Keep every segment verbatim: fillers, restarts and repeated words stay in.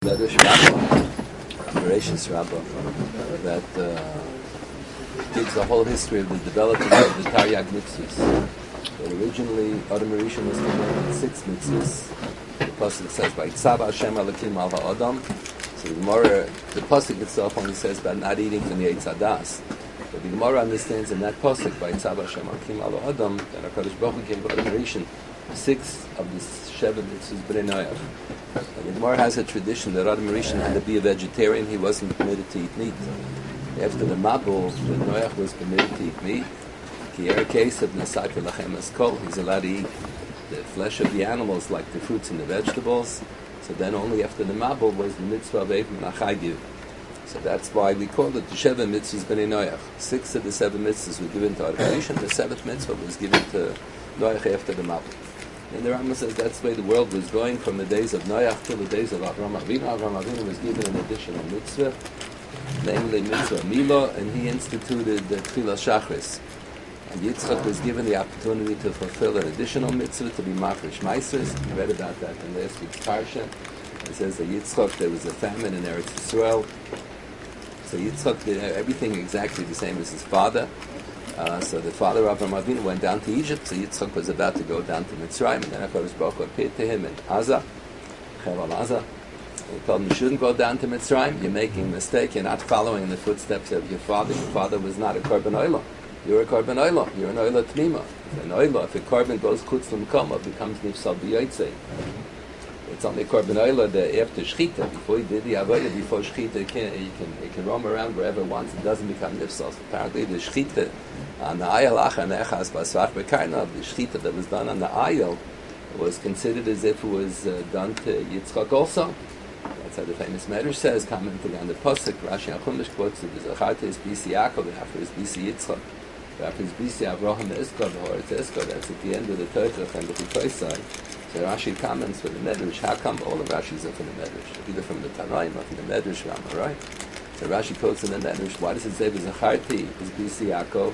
Medrash Rabbah, Bereshis Rabbah, that uh, gives the whole history of the development of the Taryag mitzvahs. But originally, Adam Rishon was given six mitzvahs. The pasuk says, "Vayitzav Hashem Elokim al ha'adam." So the Gemara, the pasuk itself only says about not eating from the Eitz Hadas. But the Gemara understands in that pasuk, "Vayitzav Hashem Elokim al ha'adam," that HaKadosh Baruch Hu gave Adam Rishon six of the Sheva mitzvahs B'nai Noach. The Gemara has a tradition that Adam Rishon had to be a vegetarian. He wasn't permitted to eat meat. After the Mabul, the Noach was permitted to eat meat. Ki'er case of Nasaka Lachem Eskol, he's allowed to eat the flesh of the animals like the fruits and the vegetables. So then only after the Mabul was the mitzvah of Eivim Nachagiv. So that's why we call it the Sheva mitzvahs B'nai Noach. Six of the seven mitzvahs were given to Adam Rishon. The seventh mitzvah was given to Noach after the Mabul. And the Rambam says that's the way the world was going from the days of Noach till the days of Avraham Avinu. Avraham Avinu was given an additional mitzvah, namely mitzvah Milo, and he instituted the Tfilah Shachris. And Yitzchak was given the opportunity to fulfill an additional mitzvah to be Mafresh Maisers. We read about that in last week's Parsha. It says that Yitzchak, there was a famine in Eretz Yisrael. So Yitzchak did everything exactly the same as his father. Uh, so the father of Avraham Avinu went down to Egypt, so Yitzchak was about to go down to Mitzrayim, and then HaKadosh Baruch Hu appeared to him in Azah, Cheval Azah. He told him, you shouldn't go down to Mitzrayim, you're making a mistake, you're not following in the footsteps of your father. Your father was not a Korban Olah. You're a Korban Olah, you're an Olah Tmima. An Olah, if a Korban goes Chutz L'Mkoma, it becomes Nifsal B'Yotzei. It's only Korban Olah that after Shechita, before he did the Avodah, before Shechita, he can, he can, he can roam around wherever he wants. It doesn't become Nifsal. So apparently the Shechita on the Ayel Acha Nechas Basvach Bekarna, the Shechita that was done on the Ayel was considered as if it was uh, done to Yitzchak also. That's how the famous Medrash says, commenting on the Pasuk, Rashi HaChumash quotes that the Zacharta is B C Yaakov, and after is B C Yitzchak. After is B C Avraham Eskod, or it's Eskod, that's at the end of the Torah and the Chitoisai. So Rashi comments for the Medrash, how come all of Rashi's are from the Medrash? Either from the Tanaim or from the Medrash Rama, right? So Rashi quotes in the Medrash, why does it say Zacharti is B C Yaakov?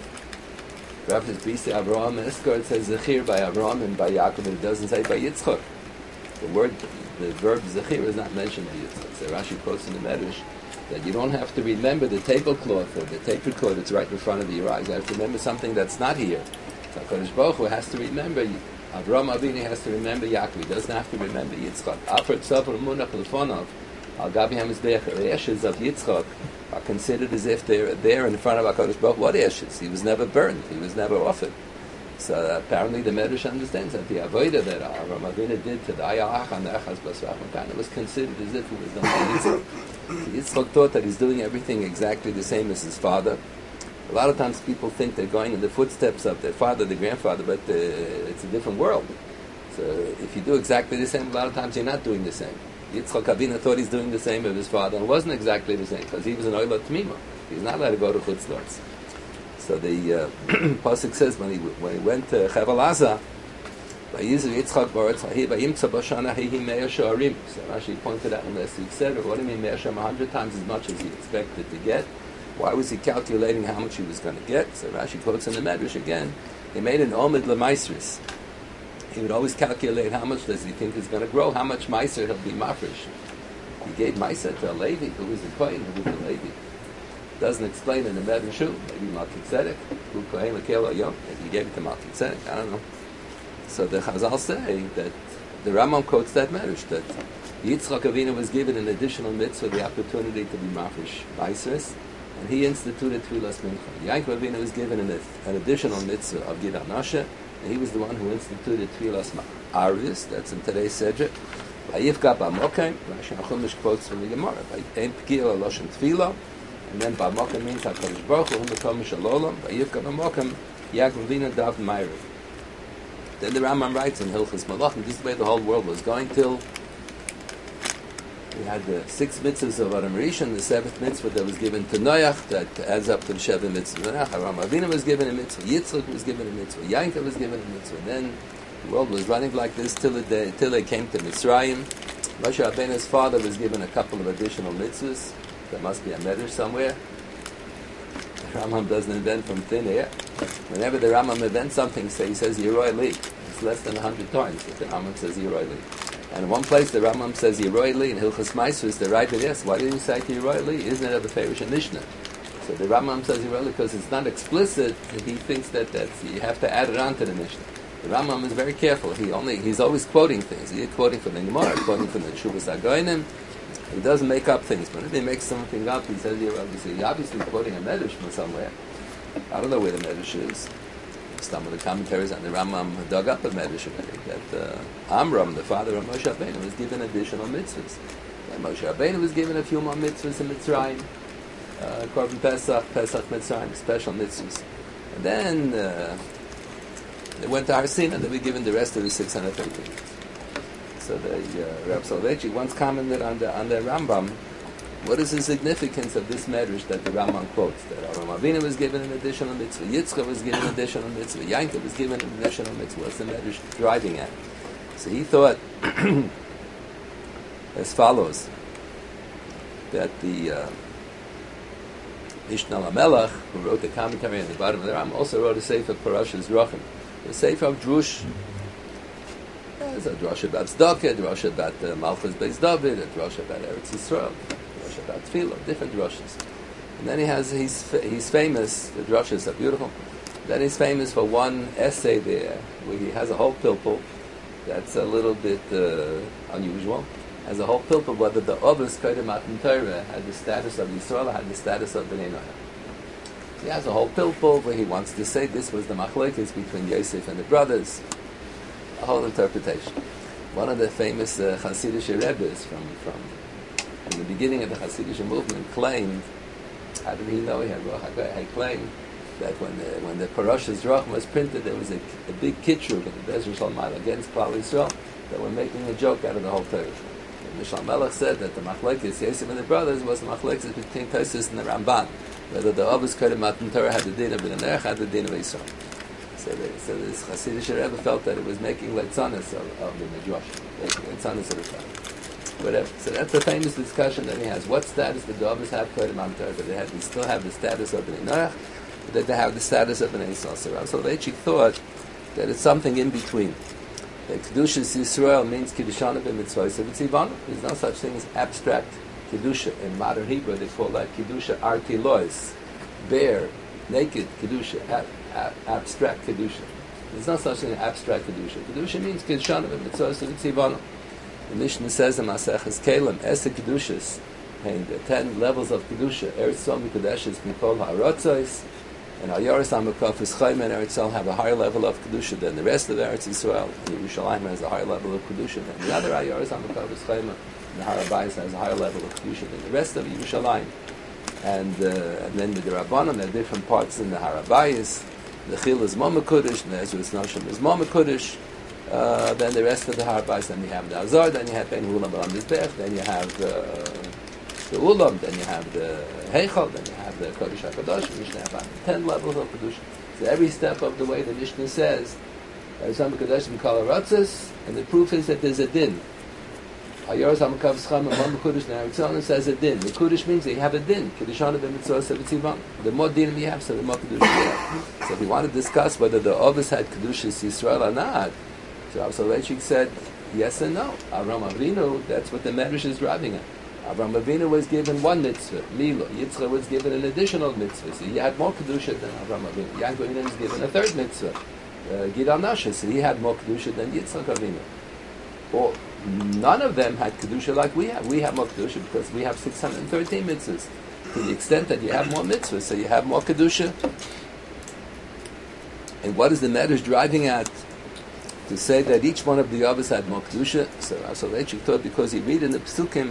After is B C Avraham Eskod, it says Zechir by Avraham and by Yaakov, and it doesn't say by Yitzchak. The word, the verb Zechir is not mentioned by Yitzchak. So Rashi quotes in the Medrash that you don't have to remember the tablecloth or the tablecloth that's right in front of your eyes. You have to remember something that's not here. So HaKadosh Baruch Hu has to remember, Avraham Avinu has to remember Yaakov. He doesn't have to remember Yitzchak. Afar Tzavur Munach Lefonov, Al Gabi HaMizbeach, the ashes of Yitzchak are considered as if they're there in front of HaKadosh Baruch Hu. What ashes? He was never burned. He was never offered. So uh, apparently the Medrash understands that the avodah that Avraham Avinu did to the Ayah and the Echaz Basvach Mekana was considered as if it was done by Yitzchak. Yitzchak thought that he's doing everything exactly the same as his father. A lot of times people think they're going in the footsteps of their father, their grandfather, but uh, it's a different world. So if you do exactly the same, a lot of times you're not doing the same. Yitzchak Avinu thought he's doing the same as his father, and it wasn't exactly the same, because he was an Oila Tmima. He's not allowed to go to Chutz La'aretz. So the uh, pasuk says when he when he went to Cheval Azah, Vayizu Yitzchak Baretz Hahi Vayimtza Bashana Hehi Me'er Shoarim. So Rashi pointed out in last week's said, what do you mean Me'er Shoarim? A hundred times as much as he expected to get. Why was he calculating how much he was going to get? So Rashi quotes in the Medrash again. He made an Omid LeMaisris. He would always calculate how much does he think is going to grow, how much Meiser he'll be Mafresh. He gave Meiser to a Levi, who was the Kohen, who was the Levi. Doesn't explain in the Medrash, maybe Malkit Tzedek, who Kohen Lekel Ayom, maybe he gave it to Malkit Tzedek, I don't know. So the Chazal say that the Rambam quotes that Medrash, that Yitzchak Avinu was given an additional mitzvah, the opportunity to be Mafresh Meiseres, and he instituted Tfilas Mincha. Yaakov Avinu was given an, an additional mitzvah of Gid Anasha, and he was the one who instituted Tfilas Arvis, that's in today's Sedget. Vayifka Ba'mokem, Rashi HaChumash quotes from the Gemara, Vayim P'gil Loshen Tfilah, and then Ba'mokem means HaKadosh Baruch Hu Mekom Shalolam, Vayifka Ba'mokem, Yaakov Avinu Dav Ma'ariv. Then the Rambam writes in Hilchos Malachim, this is the way the whole world was going till we had the six mitzvahs of Adam Rishon, the seventh mitzvah that was given to Noach, that adds up to the Sheva mitzvah. Avraham Avinu was given a mitzvah, Yitzchak was given a mitzvah, Yaakov was given a mitzvah. And then the world was running like this till, the day, till they came to Mitzrayim. Moshe Rabbeinu's father was given a couple of additional mitzvahs. There must be a medrash somewhere. The Rambam doesn't invent from thin air. Whenever the Rambam invents something, say, he says Yeroi Li. It's less than a hundred times that the Rambam says Yeroi Li. And in one place, the Rambam says Yeroili in Hilchas Maisvus. The right yes. Why did he say Yeroili? Isn't it of the Farish and Mishnah? So the Rambam says Yeroili because it's not explicit. He thinks that that's, you have to add it on to the Mishnah. The Rambam is very careful. He only he's always quoting things. He's quoting from the Gemara, quoting from the Shuvas Agoinim. He doesn't make up things. But if he makes something up, he says Yeroili. So he's obviously quoting a medrash from somewhere. I don't know where the medrash is. Some of the commentaries on the Rambam dug up a medrash that uh, Amram, the father of Moshe Rabbeinu, was given additional mitzvahs. And Moshe Rabbeinu was given a few more mitzvahs in Mitzrayim, uh, Korban Pesach, Pesach Mitzrayim, special mitzvahs. And then uh, they went to Har Sinai, and they were given the rest of the six hundred thirteen. So the uh, Reb Soloveitchik once commented on the on the Rambam. What is the significance of this medrash that the Rambam quotes? That Avraham Avinu was given an additional mitzvah, Yitzchak was given an additional mitzvah, Yankov was given an additional mitzvah. What's the medrash driving at? So he thought as follows, that the uh, Mishnah HaMelech, who wrote the commentary on the bottom of the Rambam, also wrote a sefer Parashas Drachim, the sefer of Drush. There's a drush about Tzedakah, a drush about uh, Malchus Beis David, a drush about Eretz Yisrael, about Tefillah, different drushes. And then he has, he's, he's famous, the drushes are beautiful. Then he's famous for one essay there, where he has a whole pilpul that's a little bit uh, unusual. Has a whole pilpul whether the Ovis Kedem Matan Torah had the status of Yisrael, had the status of Bnei Noach. He has a whole pilpul where he wants to say this was the machlokes between Yosef and the brothers. A whole interpretation. One of the famous uh, Hasidic Rebbes from, from in the beginning of the Hasidic movement claimed, how did he know he had Ruach HaKodesh? He claimed that when the, when the Parashas Drachim was printed, there was a, a big kitrug in the Bezer Shalman against Klal Yisrael that were making a joke out of the whole Torah. And Mishnah Melech said that the machlekes, Yosef and the brothers, was the machlekes between Tosfos and the Ramban, whether the Avos Kedem Matan Torah had the din of Bnei Noach, had the din of Yisrael. So, they, so this Hasidic Rebbe felt that it was making leitzanis of, of the Midrash, making leitzanis of the Torah. Whatever. So that's a famous discussion that he has. What status did the Avos have Kedem Matan Torah? Did they, have, they still have the status of Bnei Noach? Or did they have the status of Bnei Yisrael? So Rav Soloveitchik thought that it's something in between. That Kedushas Yisrael means Kiddushan b'mitzvos v'tzivanu. There's no such thing as abstract Kedusha. In modern Hebrew, they call that Kedusha artilois, bare, naked Kedusha, ab- ab- abstract Kedusha. There's no such thing as abstract Kedusha. Kedusha means Kiddushan b'mitzvos v'tzivanu. The Mishnah says in Maseches Kelim, Ese Kedushas, and the ten levels of Kedusha, Eretz Yisrael Mikudeshes, Mikol HaRotzos, and Hayaris HaMakafis Chaim and Eretz Yisrael have a higher level of Kedusha than the rest of Eretz Yisrael. And Yerushalayim has a higher level of Kedusha than the other Hayaris HaMakafis Chaim, and the Har HaBayis has a higher level of Kedusha than the rest of Yerushalayim. And, uh, and then with the Rabbanon, there are different parts in the Har HaBayis. The Chil is Mama Kodesh, and the Ezra's Nashim is Mama Kodesh. Uh, then the rest of the Har HaBayis, then you have the Azar, then you have Ben Ulam Balam Mizbech, then you have uh, the Ulam, then you have the Heichal, then you have the Kodesh HaKadosh, Mishnah have ten levels of Kedusha. So every step of the way the Mishnah says, Eretz HaMikdash Mikol HaRotzos, and the proof is that there's a din. Hayaros HaMakav Scham and Mama Kudish and Eretz Yisrael says a din. The Kudish means that you have a din. Kedushana b'mitzvos v'tzivan. The more din you have, so the more Kedusha you have. So if you want to discuss whether the Ovis had Kedushas Yisrael or not, so Rav Soloveitchik said, yes and no. Avraham Avinu, that's what the Medrash is driving at. Avraham Avinu was given one mitzvah, Milo. Yitzchak was given an additional mitzvah. So he had more Kedusha than Avraham Avinu. Yaakov Avinu was given a third mitzvah, uh, Gidal Nasha. So he had more Kedusha than Yitzchak Avinu. Or none of them had Kedusha like we have. We have more Kedusha because we have six hundred thirteen mitzvahs. To the extent that you have more mitzvahs, so you have more Kedusha. And what is the Medrash driving at? To say that each one of the Avos had more Kedusha. So Rav Soloveitchik thought because he read in the Psukim,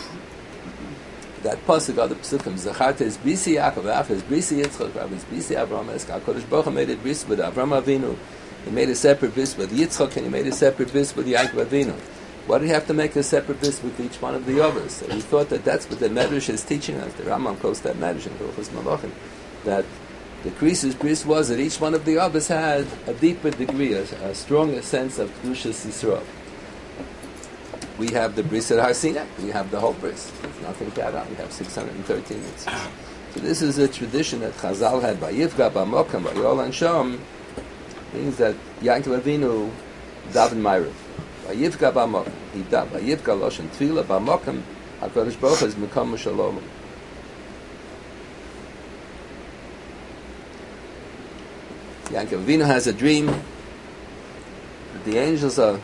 that pasuk of the Psukim, Zacharta is Brisi Yaakov, Af is Brisi Yitzchak, Rav is Brisi Avraham, HaKadosh Baruch Hu made a bris with Avraham Avinu. He made a separate bris with Yitzchak, and he made a separate bris with Yaakov Avinu. Why did he have to make a separate bris with each one of the Avos? So he thought that that's what the Medrash is teaching us. The Rambam quotes that Medrash in Hilchos Malachim, that the Krisis bris was that each one of the Avos had a deeper degree, a, a stronger sense of Kedushas Yisrael. We have the bris at Har Sinai. We have the whole bris. There's nothing to add on. We have six hundred thirteen mitzvahs. So this is a tradition that Chazal had by Yifga, by Mokam, by Yol and Shom, means that Yaakov Avinu daven Ma'ariv. Vayivka b'mokem. He died. Vayivka loshen tefila b'mokem. HaKadosh Baruch Hu is mekom shalom. Yaakov Avinu has a dream that the angels are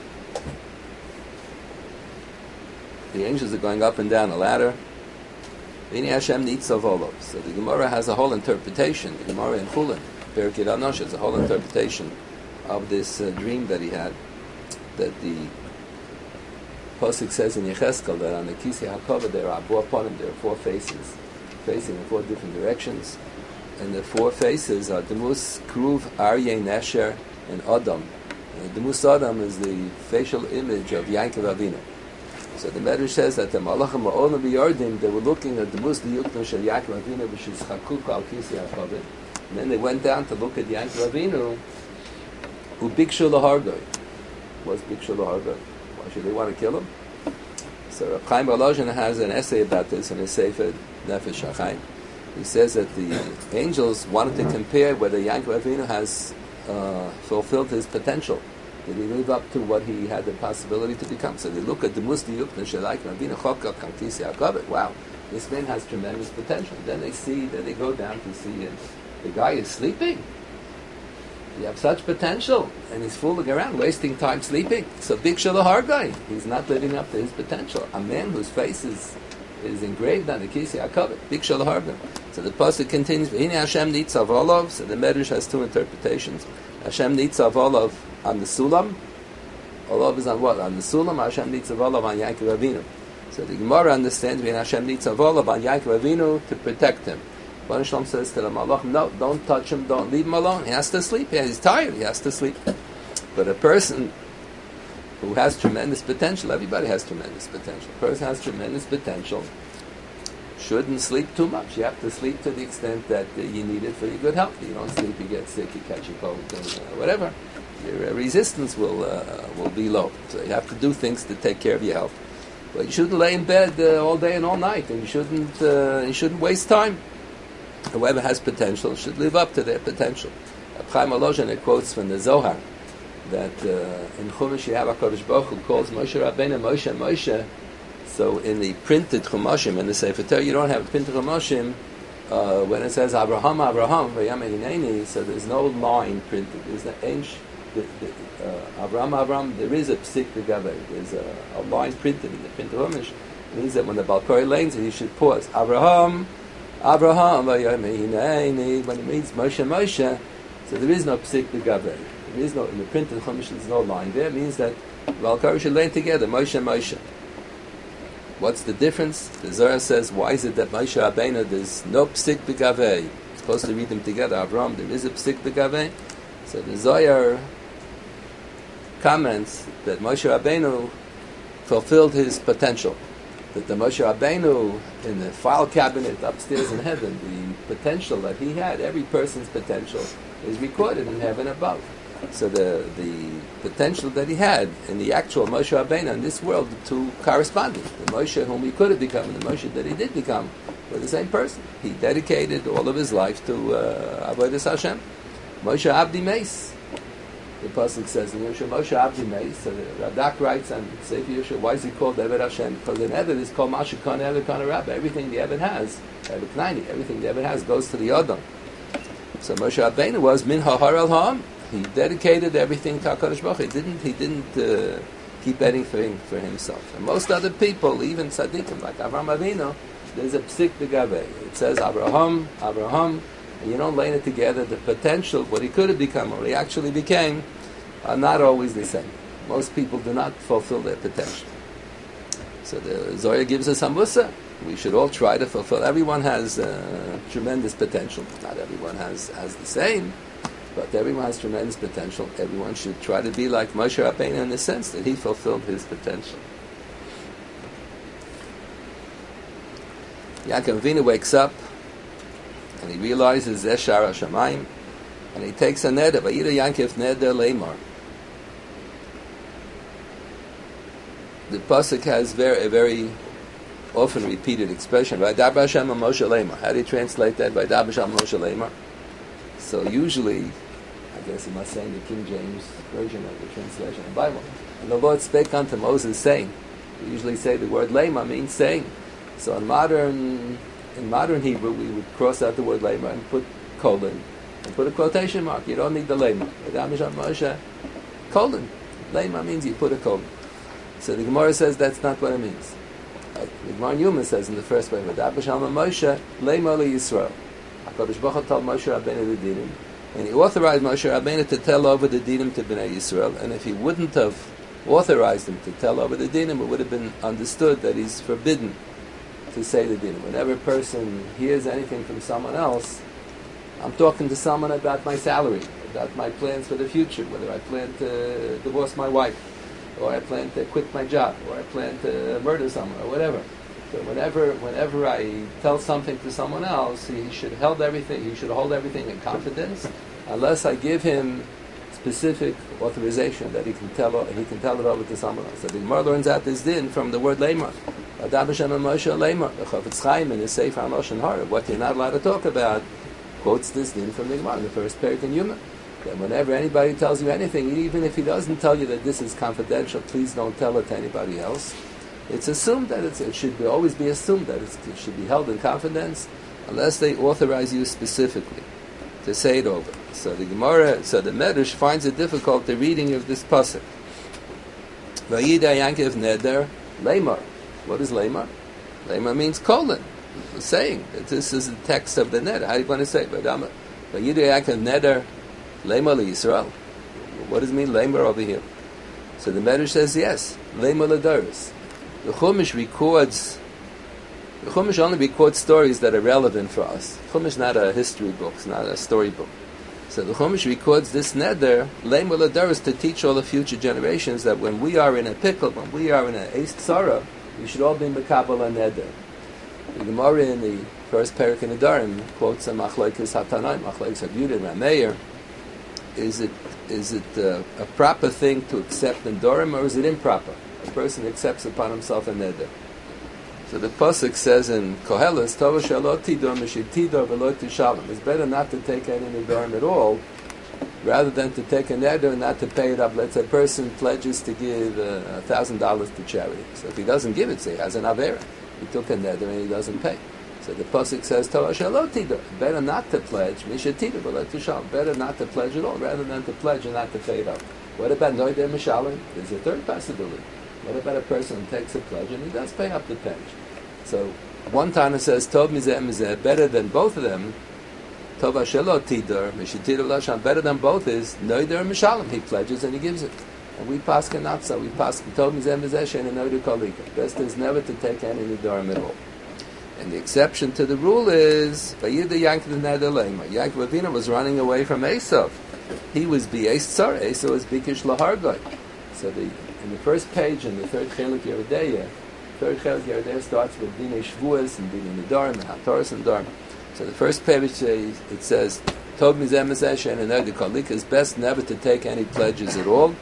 the angels are going up and down a ladder. V'nei Hashem nitzav olov. So the Gemara has a whole interpretation. The Gemara in Chulin, Perikid Anosh, has a whole interpretation of this uh, dream that he had. That the Pasuk says in Yecheskel that on the Kisei HaKavod there are four panim, there are four faces, facing in four different directions. And the four faces are Demus, Kruv, Aryeh, Nesher, and Adam. And Demus Adam is the facial image of Yaakov Avinu. So the Medrash says that the Malachim Ma'olam B'Yardim, they were looking at Demus Liyuknu Shel Yaakov Avinu, which is Chakuk Al Kisei HaKavod. And then they went down to look at Yaakov Avinu, who Bikshu L'Hargoi. What's Bikshu L'Hargoi? Why should they want to kill him? So Reb Chaim Volozhin has an essay about this in his Sefer Nefesh HaChaim. He says that the angels wanted to compare whether Yaakov Avinu has uh, fulfilled his potential. Did he live up to what he had the possibility to become? So they look at the Musti Yukna Shel Yaakov Avinu Chokak Kisei HaKavod. Wow, this man has tremendous potential. Then they see, then they go down to see, and the guy is sleeping. You have such potential, and he's fooling around, wasting time sleeping. So big Shalahar guy, he's not living up to his potential. A man whose face is is engraved on the Kisei HaKavod, big Shalahar guy. So the pasuk continues, V'hine Hashem nitzav olav. So the Medrash has two interpretations. Hashem nitzav olav on the Sulam. Olav is on what? On the Sulam. Hashem nitzav olav on Yaakov Avinu. So the Gemara understands V'hine Hashem nitzav olav on Yaakov Avinu to protect him. Baruch Shalom says to the Malach, no, don't touch him, don't leave him alone. He has to sleep. He's tired. He has to sleep. But a person who has tremendous potential, everybody has tremendous potential. A person has tremendous potential shouldn't sleep too much. You have to sleep to the extent that uh, you need it for your good health. You don't sleep, you get sick, you catch a cold, and, uh, whatever. Your uh, resistance will uh, will be low. So you have to do things to take care of your health. But you shouldn't lay in bed uh, all day and all night, and you shouldn't uh, you shouldn't waste time. Whoever has potential should live up to their potential. Chaim Volozhin quotes from the Zohar that uh, in Chumash you have HaKadosh Baruch Hu calls Moshe Rabbeinu Moshe Moshe. So in the printed Chumashim, in the Sefer Torah, you don't have printed Chumashim. Uh, when it says Abraham, Abraham, V'yam so there's no line printed. There's the Ensh, the, the, uh, Abraham, Abraham, there is a psik v'gavei. There's a, a line printed in the printed Chumash. It means that when the Balkori lanes it, you should pause. Abraham, Abraham, when it means Moshe, Moshe, so there is no psik v'gavei. There is no, in the printed Chumash, there's no line there. It means that Balkori should lane together, Moshe, Moshe. What's the difference? The Zohar says, why is it that Moshe Rabbeinu, there's no psik v'gavei? You're supposed to read them together. Abraham, there is a psik v'gavei. So the Zohar comments that Moshe Rabbeinu fulfilled his potential. That the Moshe Rabbeinu, in the file cabinet upstairs in heaven, the potential that he had, every person's potential, is recorded in heaven above. So the the potential that he had in the actual Moshe Rabbeinu in this world, to corresponding. The Moshe whom he could have become and the Moshe that he did become were the same person. He dedicated all of his life to uh, Avodas Hashem. Moshe Abdi Meis. The pasuk says, Moshe Abdi Meis. So the Radak writes on Sefer Yeshua, why is he called Eved Hashem? Because an Eved is called Mashikon Eved Kana Rabba. Everything the Eved has, Eved Knaini, everything the Eved has goes to the Adam. So Moshe Rabbeinu was Min Hahar El Ha'am. He dedicated everything to HaKadosh Baruch Hu. He didn't, he didn't uh, keep anything for himself. And most other people, even tzaddikim like Avraham Avinu, there's a psik v'gavei. It says Abraham, Abraham, and you don't lay it together. The potential, what he could have become, or he actually became, are not always the same. Most people do not fulfill their potential. So the Zohar gives us a musa. We should all try to fulfill. Everyone has uh, tremendous potential. Not everyone has, has the same. But everyone has tremendous potential. Everyone should try to be like Moshe Rabbeinu in the sense that he fulfilled his potential. Yaakov Avinu wakes up and he realizes Zeshar Hashamayim, and he takes a neder. Vayida Yaakov neder leimar. The pasuk has very, a very often repeated expression. Vaydaber Hashem Moshe leimar. How do you translate that? Vaydaber Hashem Moshe leimar. So usually, guess he must say in the King James version of the translation of the Bible. And the Lord spake unto Moses, saying. We usually say the word lema means saying. So in modern in modern Hebrew, we would cross out the word lema and put colon and put a quotation mark. You don't need the lema. Moshe, colon. Lema means you put a colon. So the Gemara says that's not what it means. Like the Gemara in Yuma says in the first way, Moshe, lema li Yisrael. HaKadosh Baruch Hu told Moshe Rabbeinu the dinim, and he authorized Moshe Rabbeinu to tell over the dinim to Bnei Yisrael, and if he wouldn't have authorized him to tell over the dinim, it would have been understood that he's forbidden to say the dinim. Whenever a person hears anything from someone else, I'm talking to someone about my salary, about my plans for the future, whether I plan to divorce my wife, or I plan to quit my job, or I plan to murder someone, or whatever. So whenever, whenever I tell something to someone else, he should hold everything. He should hold everything in confidence, unless I give him specific authorization that he can tell. He can tell it over to someone else. So the Gemara learns out this din from the word lemar. Adam Hashem Moshe lemar. The Chofetz Chaim in his Sefer HaLashon Hara, what you're not allowed to talk about, quotes this din from the Gemara, the first parak in Yuma. That whenever anybody tells you anything, even if he doesn't tell you that this is confidential, please don't tell it to anybody else. It's assumed that it's, it should be, always be assumed that it's, it should be held in confidence, unless they authorize you specifically to say it over. So the Gemara, so the Medrash finds it difficult the reading of this pasuk. Vayida Yankev Neder Lemar. What is Lemar? Lemar means colon. It's saying that this is the text of the Neder. How are you going to say it? Vayida Yankev Neder Lemar Yisrael. What does it mean Lemar over here? So the Medrash says yes. Lemar Ladaris. The Chumash records. The Chumash only records stories that are relevant for us. Chumash is not a history book, it's not a story book. So the Chumash records this neder, Leimul Adaris, to teach all the future generations that when we are in a pickle, when we are in a eis tzara, we should all be mekabel a neder. The Gemara in the first parak in Nedarim quotes a machlokes hatanaim, machlokes Yehuda and Rameir. Is it is it uh, a proper thing to accept Nedarim, or is it improper? A person accepts upon himself a neder. So the pasuk says in Koheles, Tova shalot tidor mishit tidor v'lo tishalom. It's better not to take any nedarim at all, rather than to take a neder and not to pay it up. Let's say a person pledges to give a uh, thousand dollars to charity. So if he doesn't give it, say he has an avera. He took a neder and he doesn't pay. So the pasuk says, Tova shalot tidor. Better not to pledge mishit tidor v'lo tishalom. Better not to pledge at all, rather than to pledge and not to pay it up. What about noider mishalim? There's a third possibility. What about a person who takes a pledge and he does pay up the pledge? So one Tana says, Tov mizeh mizeh, better than both of them. Tov ashelo tidor, mishitidor l'Hashem, better than both is noider mishalim. He pledges and he gives it. And we paskin not so. We paskin Tov mizeh mizeh she'en noider kolika. Best is never to take any nedarim at all. And the exception to the rule is Vayida Yankov neder leima. Yaakov Avinu was running away from Esav. He was b'eis tzar. Esav was bikish lahargoy. So the in the first page in the third chelik Yeridea, third chelik Yeridea starts with Dinei Shvuas and Dinei Nedarim and Hataras and Darim. So the first page says, it says, Tov mizeh mizeh she'en noider kolika, is best never to take any pledges at all,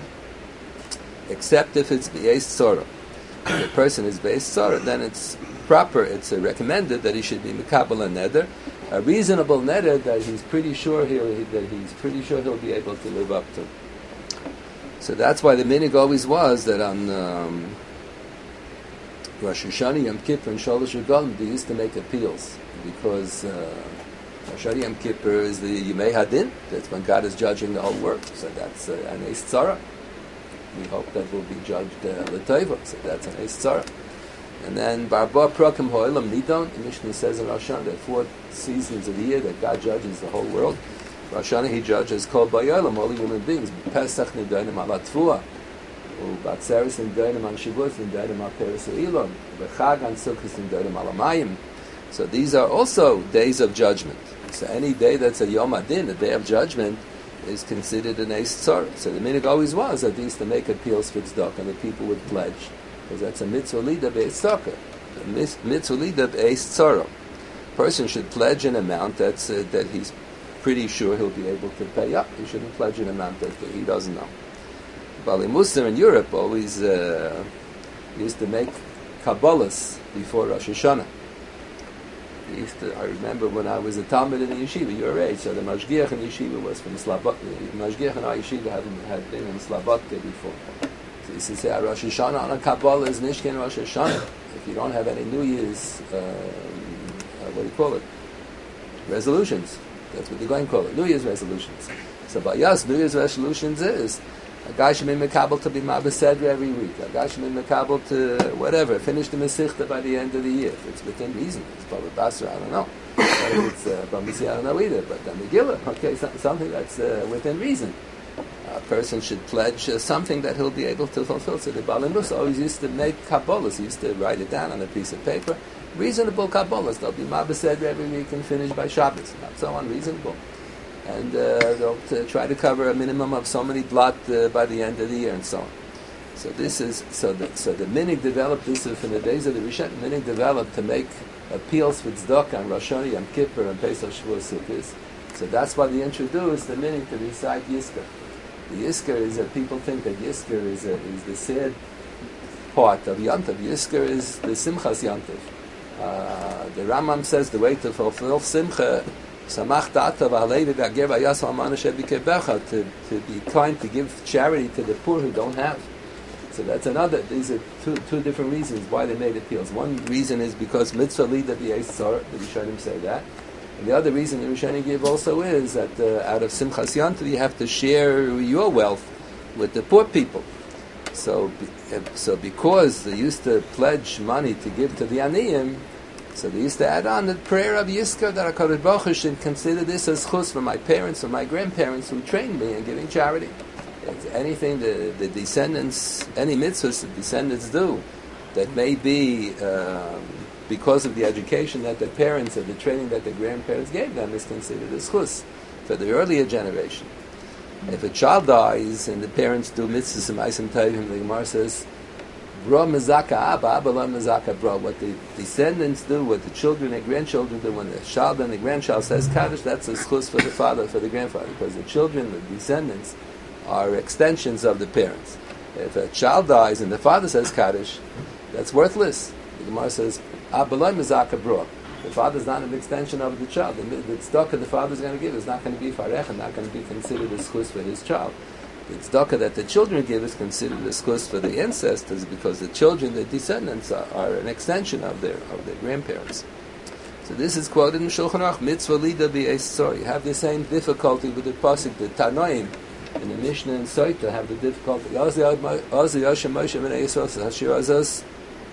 except if it's b'eis tzara. If the person is b'eis tzara, then it's proper, it's uh, recommended that he should be mekabel a neder, a reasonable neder that he's pretty sure he'll that he's pretty sure he'll be able to live up to. So that's why the minig always was that on um, Rosh Hashanah, Yom Kippur, and Shalosh Regalim, they used to make appeals, because uh, Rosh Hashanah, Yom Kippur is the Yimei Hadin. That's when God is judging the whole world. So that's uh, an eis tzara. We hope that we'll be judged uh, l'tova. So that's an eis tzara. And then Barba Prakim Ho'ilam Nidon. The Mishnah says in Rosh Hashanah there are four seasons of the year that God judges the whole world. Rosh Hashanah he judges Kol Ba'yolam, all the human beings. Pesach Nidonim Ala Tfuah. Batzeres Nidonim Al Shavuos, Nidonim Al Peres U'ilon. B'Chag An Sukkos Nidonim Al Amayim. So these are also days of judgment. So any day that's a Yom Adin, a day of judgment, is considered an eis tzara. So the minig always was that they used to make appeals for tzedakah, and the people would pledge, because that's a mitzvah lida be'eis tzedakah. The mitzvah lida be'eis tzara. Person should pledge an amount that's uh, that he's pretty sure he'll be able to pay up. He shouldn't pledge an amount that he doesn't know. Bali Muslim in Europe always uh, used to make kabbalas before Rosh Hashanah. They used to, I remember when I was a Talmud in the yeshiva, your age, so the Mashgiach in the yeshiva was from Slabot. The Mashgiach in our yeshiva had, had been in Slabotka before. So he used to say, Rosh Hashanah on a Kabbalah is Nishkin Rosh Hashanah. If you don't have any New Year's, uh, uh, what do you call it? Resolutions. That's what they're going to call it. New Year's resolutions. So by yes, New Year's resolutions is a guy should be mekabel to be ma'abesedra every week. A guy should be mekabel to whatever, finish the Mesichta by the end of the year. If it's within reason. It's probably Basra, I don't know. If it's uh, Bamisi, I don't know either. But the Megillah, okay, so, something that's uh, within reason. A person should pledge uh, something that he'll be able to fulfill. So the Baal Nus always used to make Kabbalahs. He used to write it down on a piece of paper. Reasonable Kabbalahs. They'll be ma'abesedra every week and finish by Shabbos. Not so unreasonable. And uh, they'll t- try to cover a minimum of so many blot uh, by the end of the year and so on. So this is so the so the minig developed this from the days of the Rishon. Minig developed to make appeals for tzedakah and Rosh Hashanah, Yom Kippur, and Pesach Shavuos Sukkot. So that's why they introduced the minig to recite Yizkor. The Yizkor is that people think that Yizkor is a, is the sad part of Yontav. Yizkor is the Simchas Yontav. Uh, the Rambam says the way to fulfill Simcha. Samach da'ata v'alevi v'ager v'yas v'amana she'bikebecha, to to be kind, to give charity to the poor who don't have. So that's another. These are two two different reasons why they made appeals. One reason is because mitzvah lida b'yeis tzar. The Rishonim say that, and the other reason the Rishonim give also is that uh, out of Simchas Yontav you have to share your wealth with the poor people. So so because they used to pledge money to give to the aniyim. So they used to add on the prayer of Yizkor that HaKadosh Baruch Hu should consider this as chus for my parents or my grandparents who trained me in giving charity. It's anything the, the descendants, any mitzvahs the descendants do that may be um, because of the education that their parents or the training that their grandparents gave them is considered as chus for the earlier generation. If a child dies and the parents do mitzvahs and ma'asim tovim, the Gemara says, Bro mezaka abba, abba lo mezaka bro. What the descendants do, what the children and grandchildren do, when the child and the grandchild says Kaddish, that's a schus for the father, for the grandfather, because the children, the descendants, are extensions of the parents. If a child dies and the father says Kaddish, that's worthless. The Gemara says, abba lo mezaka bro. The father's not an extension of the child. The, the tzedakah the father's going to give is not going to be farech and not going to be considered a schus for his child. The tzedakah that the children give is considered a schus for the ancestors because the children, the descendants, are, are an extension of their of their grandparents. So this is quoted in Shulchan Aruch, mitzvah lida b'yeis tzor. You have the same difficulty with the pasuk, the Tanoim, in the Mishnah and Sotah have the difficulty. Ozi Yoshem Moshe b'nei Yisrael Hashir Azos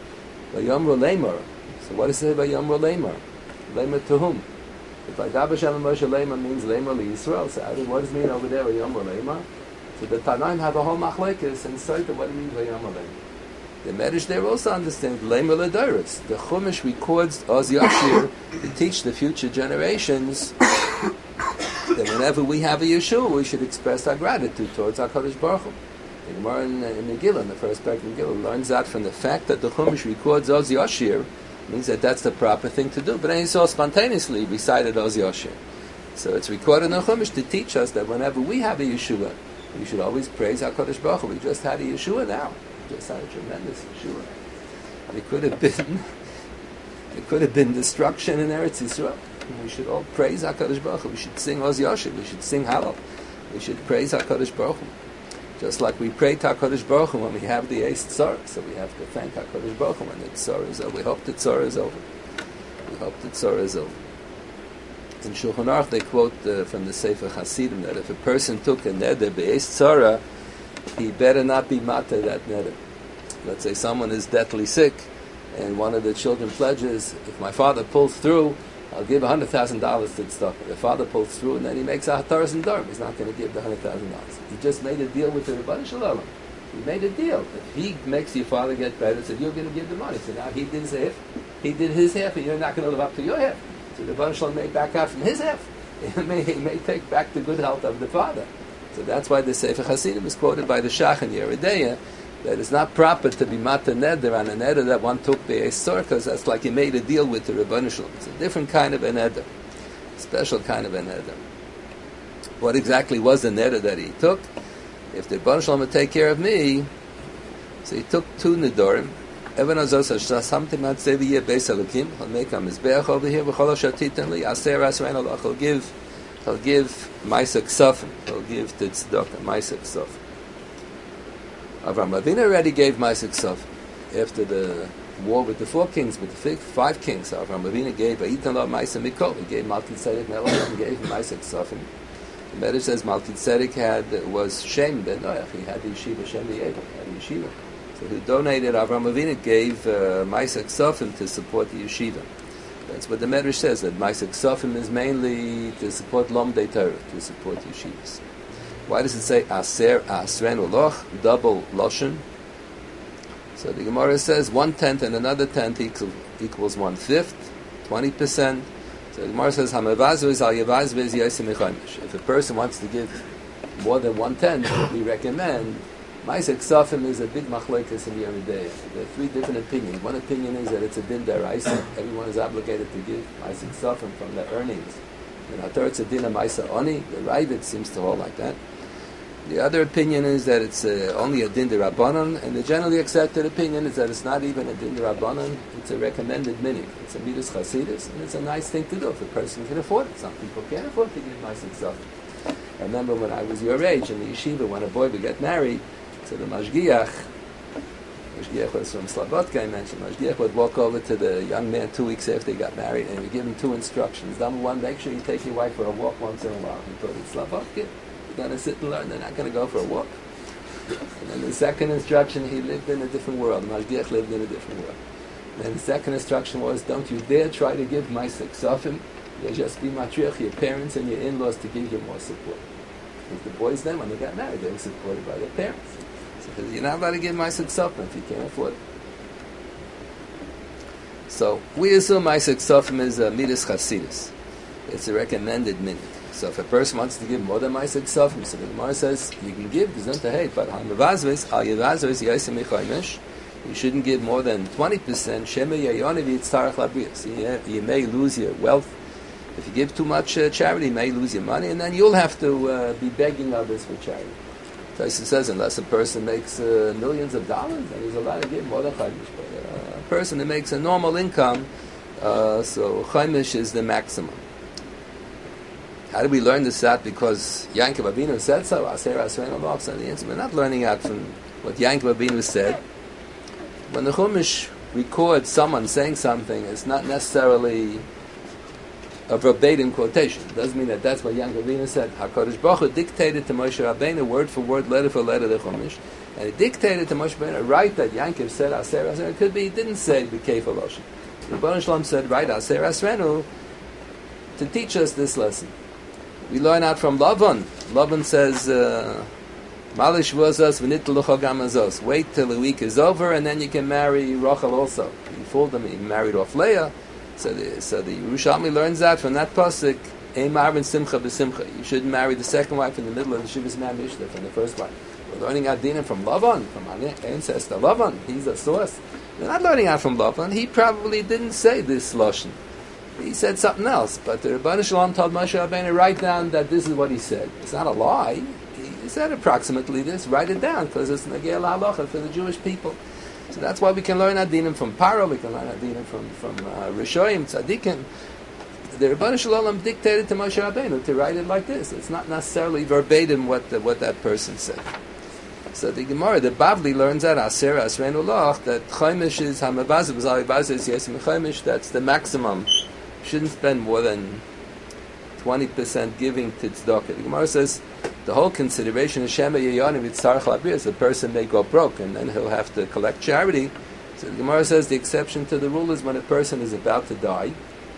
v'yomru leimor. So what does it say v'yomru leimor? Leimor to whom? If Vaydaber Shem Moshe leimor means leimor li Yisrael. So what does it mean over there v'yomru leimor? So the Tanaim have a whole machlekes and Sotah. What do you mean v'yomru leimor? The Medrash there also understands leimor l'doros. The Chumash records Oz Yashir to teach the future generations that whenever we have a Yeshua, we should express our gratitude towards our HaKadosh Baruch Hu. The Gemara in, in Megillah, in the first part of Megillah, learns that from the fact that the Chumash records Oz Yashir, means that that's the proper thing to do. But then he saw spontaneously recited Oz Yashir. So it's recorded in the Chumash to teach us that whenever we have a Yeshua, we should always praise our HaKadosh Baruch Hu. We just had a Yeshua now. We just had a tremendous Yeshua. It could have been, it could have been destruction in Eretz Yisrael. We should all praise HaKadosh Baruch Hu. We should sing Oz Yashir. We should sing Hallel. We should praise HaKadosh Baruch Hu. Just like we pray to HaKadosh Baruch Hu when we have the Eis Tzar. So we have to thank HaKadosh Baruch Hu when the Tzar is over. We hope the Tzar is over. We hope the Tzar is over. In Shulchan Aruch they quote uh, from the Sefer Hasidim that if a person took a neder be'eis tzara, he better not be mata that neder. Let's say someone is deathly sick, and one of the children pledges, if my father pulls through, I'll give one hundred thousand dollars to the stock. The father pulls through, and then he makes a hataras and darm. He's not going to give the one hundred thousand dollars. He just made a deal with the Rebbeinu Shalom. He made a deal. If he makes your father get better, so you're going to give the money. So now he did his half, he did his half, and you're not going to live up to your half. So the Rebbeinu Shalom may back out from his half. He may, he may take back the good health of the father. So that's why the Sefer Hasidim is quoted by the Shach and Yeridea, that it's not proper to be mata neder on a neder that one took the Esor, because that's like he made a deal with the Rebbeinu Shalom. It's a different kind of a neder, special kind of a neder. What exactly was the neder that he took? If the Rebbeinu Shalom would take care of me, so he took two nedorim, Even azos hashtas something might say the year base elokim. He'll make a mizbeach over here. V'chol hashatitan li aser asrein alach. He'll give, he'll give ma'aseh ksafim. He'll give to tzedakah ma'aseh ksafim. Avraham Avinu already gave ma'aseh ksafim after the war with the four kings, with the five kings. Avraham Avinu gave Vayitan lo ma'aseh mikol. He gave Malki Tzedek Melech and gave ma'aseh ksafim. The Medrash says Malki Tzedek had was Shem ben Noach. He had the yeshiva Shem the Yebel. He had the yeshiva. So he donated. Avraham Avinu gave uh, ma'aseh ksafim to support the yeshiva. That's what the Medrash says. That ma'aseh ksafim is mainly to support Lomdei Torah, to support yeshivas. Why does it say aser asren uloch, double loshen? So the Gemara says one tenth and another tenth equals, equals one fifth, twenty percent. So the Gemara says hamavazvez al yavazvez yosim mechaimish. If a person wants to give more than one tenth, we recommend. Ma'aseh ksafim is a big machlokes in the Yom Day. There are three different opinions. One opinion is that it's a din deraisa. Everyone is obligated to give ma'aseh ksafim from their earnings. And I thought it's a din of ma'aseh oni. The Ravid seems to hold like that. The other opinion is that it's uh, only a din d'Rabbanan, and the generally accepted opinion is that it's not even a din d'Rabbanan, it's a recommended minig. It's a midas chasidus, and it's a nice thing to do if a person can afford it. Some people can't afford to give ma'aseh ksafim. I remember when I was your age in the yeshiva, when a boy would get married, so the mashgiach, mashgiach was from Slobodka, I mentioned, mashgiach would walk over to the young man two weeks after he got married, and he would give him two instructions. Number one, make sure you take your wife for a walk once in a while. He told him, Slobodka, going to sit and learn, they're not going to go for a walk. And then the second instruction, he lived in a different world. Mashgiach lived in a different world. And then the second instruction was, don't you dare try to give ma'aseh ksafim. You just be matriach your parents and your in-laws to give you more support. Because the boys then, when they got married, they were supported by their parents. So you're not allowed to give ma'aseh ksafim if you can't afford it. So we assume ma'aseh ksafim is a midas chasidus. It's a recommended minig. So if a person wants to give more than ma'aseh ksafim, so the Gemara says you can give gesundheit hate, but al yevazves al yevazves yosim mechaimish. You shouldn't give more than twenty percent. Shema yayoni v'yitzarach labriyas. You may lose your wealth if you give too much uh, charity. You may lose your money, and then you'll have to uh, be begging others for charity. So it says unless a person makes uh, millions of dollars, then he's allowed to give more than chaimish. But uh, a person that makes a normal income, uh, so chaimish is the maximum. How do we learn this out? Because Yankov Avinu said so. Aser asrein alach. So the answer, we're not learning out from what Yankov Avinu said. When the Chumash records someone saying something, it's not necessarily a verbatim quotation. It doesn't mean that that's what Yankov Avinu said. HaKadosh Baruch Hu dictated to Moshe Rabbeinu word for word, letter for letter, the Chumash, and he dictated to Moshe Rabbeinu right that Yankov said Aser asrein. It could be he didn't say B'keif Aloshin. Rebbeinu Shalom said right Aser asreinu to teach us this lesson. We learn out from Lavan. Lavan says, "Malish v'ozos v'nitlucha gamazos." Wait till the week is over, and then you can marry Rachel also. He fooled him. He married off Leah. So the so the Yerushalmi learns that from that pasuk. Ein marvin simcha b'simcha. You shouldn't marry the second wife in the middle of the Shivas Man Mishnah from the first wife. We're learning out Dinah from Lavan, from our ancestor Lavan. He's a source. We're not learning out from Lavan. He probably didn't say this lashon. He said something else, but the Rebbeinu Shalom told Moshe Rabbeinu, write down that this is what he said. It's not a lie. He said approximately this. Write it down, because it's Nagel Halacha for the Jewish people. So that's why we can learn Adinim from Paro, we can learn Adinim from, from uh, Rishoyim, Tzadikim. The Rebbeinu Shalom dictated to Moshe Rabbeinu to write it like this. It's not necessarily verbatim what the, what that person said. So the Gemara, the Bavli learns that Aser Asrein Ulach, that Chaimish is Hamavazim, Zalibazim, Yesim Chaimish, that's the maximum. Shouldn't spend more than twenty percent giving to tzedakah. The Gemara says the whole consideration is Shema Yayanim Yitzarach Labriyas. The person may go broke and then he'll have to collect charity. So the Gemara says the exception to the rule is when a person is about to die.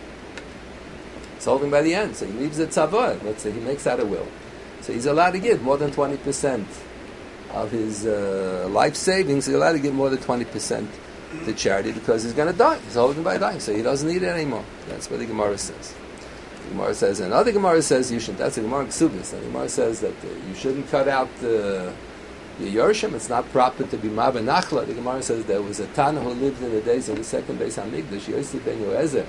It's holding by the end. So he leaves a tzavah. Let's say he makes out a will. So he's allowed to give more than twenty percent of his uh, life savings. He's allowed to give more than twenty percent to charity because he's going to die. He's holding by dying, so he doesn't need it anymore. That's what the Gemara says. The Gemara says, and another Gemara says you shouldn't. That's the Gemara Ksubis. The Gemara says that uh, you shouldn't cut out the the Yerushalm. It's not proper to be Mava Nachla. The Gemara says there was a Tana who lived in the days of the second Beis Hamikdash, Yosef ben Yoezer,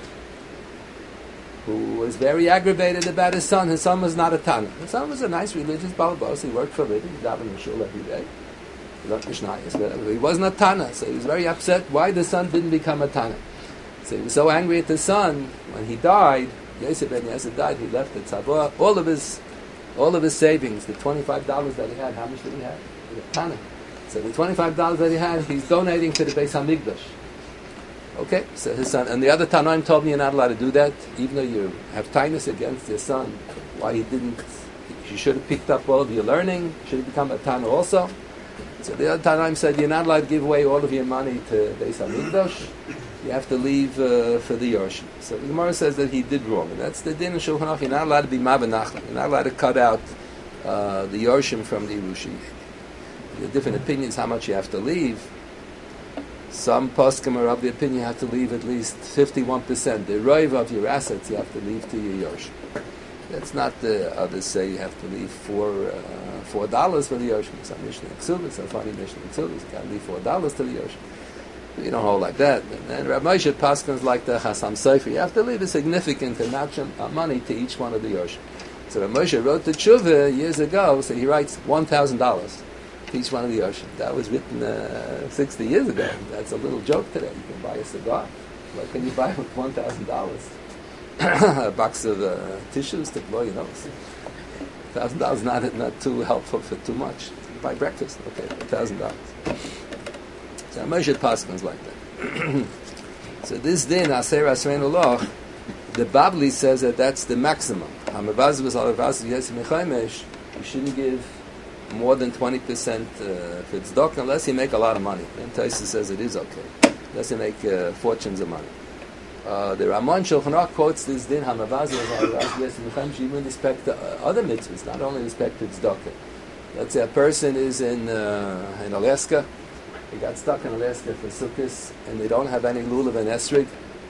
who was very aggravated about his son. His son was not a Tana. His son was a nice religious balabos. He worked for a living. He davened in shul every day. He learned Mishnayos, whatever. He wasn't a Tana, so he was very upset why the son didn't become a Tana. So he was so angry at the son, when he died, Yosef ben Yosef died, he left the tzavua, all of his all of his savings, the twenty-five dollars that he had, how much did he have? He had Tana. So the twenty-five dollars that he had, he's donating to the Beis HaMikdash. Okay, so his son, and the other Tanoim told me you're not allowed to do that, even though you have kindness against your son. Why he didn't, you should have picked up all of your learning, should have become a Tana also. So the other Tanoim said you're not allowed to give away all of your money to Beis HaMikdash. You have to leave uh, for the Yorshim. So the Gemara says that he did wrong. And that's the din in Shulchan Aruch. You're not allowed to be Mabenachlan. You're not allowed to cut out uh, the Yorshim from the Yerushi. There are different opinions how much you have to leave. Some poskim are of the opinion you have to leave at least fifty-one percent. The roiv of your assets you have to leave to your Yorshim. That's not the others say you have to leave four uh, four dollars for the Yorshim. Some Mishnah Ksubas, some funny Mishnah Ksubas, you got to leave four dollars to the Yorshim. You don't hold like that. And then Rav Moshe Paskins like the Chasam Sofer. You have to leave a significant amount of money to each one of the Yorshim. So Rav Moshe wrote the Tshuva years ago, so he writes one thousand dollars to each one of the Yorshim. That was written uh, sixty years ago. That's a little joke today. You can buy a cigar. What can you buy with one thousand dollars? A box of uh, tissues to blow your nose. one thousand dollars is not, not too helpful for too much. You buy breakfast, okay, one thousand dollars. So Moshe Paskins like that. So this din, Aser Asrein Loch, the Babli says that that's the maximum. You shouldn't give more than twenty percent uh, if it's dok, unless you make a lot of money. And Taisa says it is okay, unless you make uh, fortunes of money. Uh, the Ramon Shulchan Aruch quotes this din, Hamavazi even with respect to uh, other mitzvahs, not only respect to tzedakah. Let's say a person is in uh, in Alaska. They got stuck in Alaska for Sukkot, and they don't have any lulav and esrig.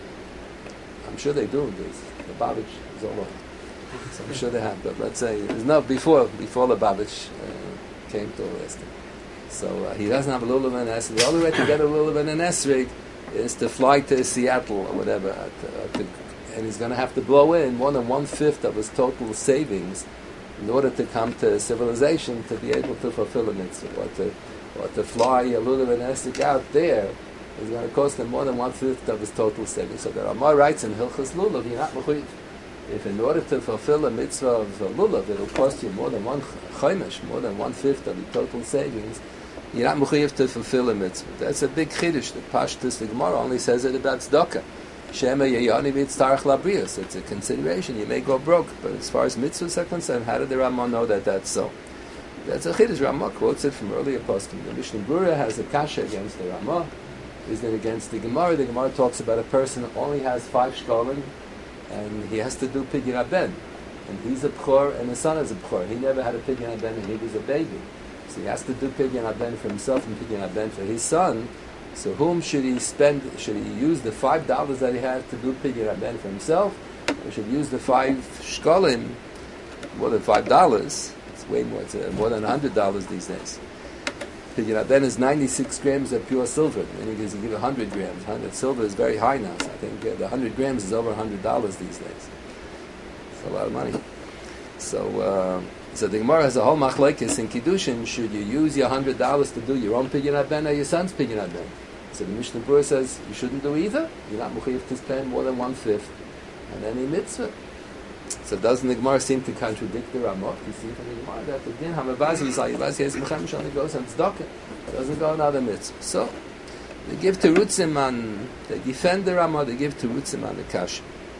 I'm sure they do. There's, the Babich is all over. So I'm sure they have. But let's say there's no before before the Babich uh, came to Alaska. So uh, he doesn't have a lulav and esrig. The only way to get a lulav and an esrig is to fly to Seattle or whatever, uh, to, to, and he's going to have to blow in more than one fifth of his total savings in order to come to civilization to be able to fulfill a mitzvah, or to or to fly a lulav and esrik out there is going to cost him more than one fifth of his total savings. So there are more rights in Hilchas Lulav. You're not mechuyev. If in order to fulfill a mitzvah of a lulav, it'll cost you more than one chaymesh, more than one fifth of your total savings, you're not mechuyev to fulfill a mitzvah. That's a big chiddush. The Pashtus, the Gemara only says it about tzedakah. Shema yeyani v'yitztarach labrius. It's a consideration. You may go broke, but as far as mitzvahs are concerned, how did the Rambam know that that's so? That's a chiddush. Ramah quotes it from earlier poskim. The Mishnah Berurah has a kasha against the Ramah. Is it against the Gemara? The Gemara talks about a person who only has five shkolim, and he has to do pidyon haben. And he's a b'chor, and his son is a b'chor. He never had a pidyon haben, and he was a baby. So he has to do pidyon haben for himself and pidyon haben for his son. So whom should he spend? Should he use the five dollars that he had to do pidyon haben for himself, or should he use the five shkolim, more than five dollars? Way more, it's uh, more than one hundred dollars these days. Pidyon haben is ninety-six grams of pure silver. And you can give one hundred grams. one hundred silver is very high now. So I think uh, the one hundred grams is over one hundred dollars these days. It's a lot of money. So, uh, so the Gemara has a whole machlekes in Kiddushin. Should you use your one hundred dollars to do your own pidyon haben or your son's pidyon haben? So the Mishnah Berurah says you shouldn't do either. You're not mechuyev to spend more than one fifth on any mitzvah. So doesn't the Gemara seem to contradict the Ramah? You see from the Gemara that the din Hamavazi is like Yivasi has Mechamish only goes on tzedakah. It doesn't go on other mitzvahs. So they give to Rutzim on, they defend the Ramah, they give to Rutzim on the Kasha.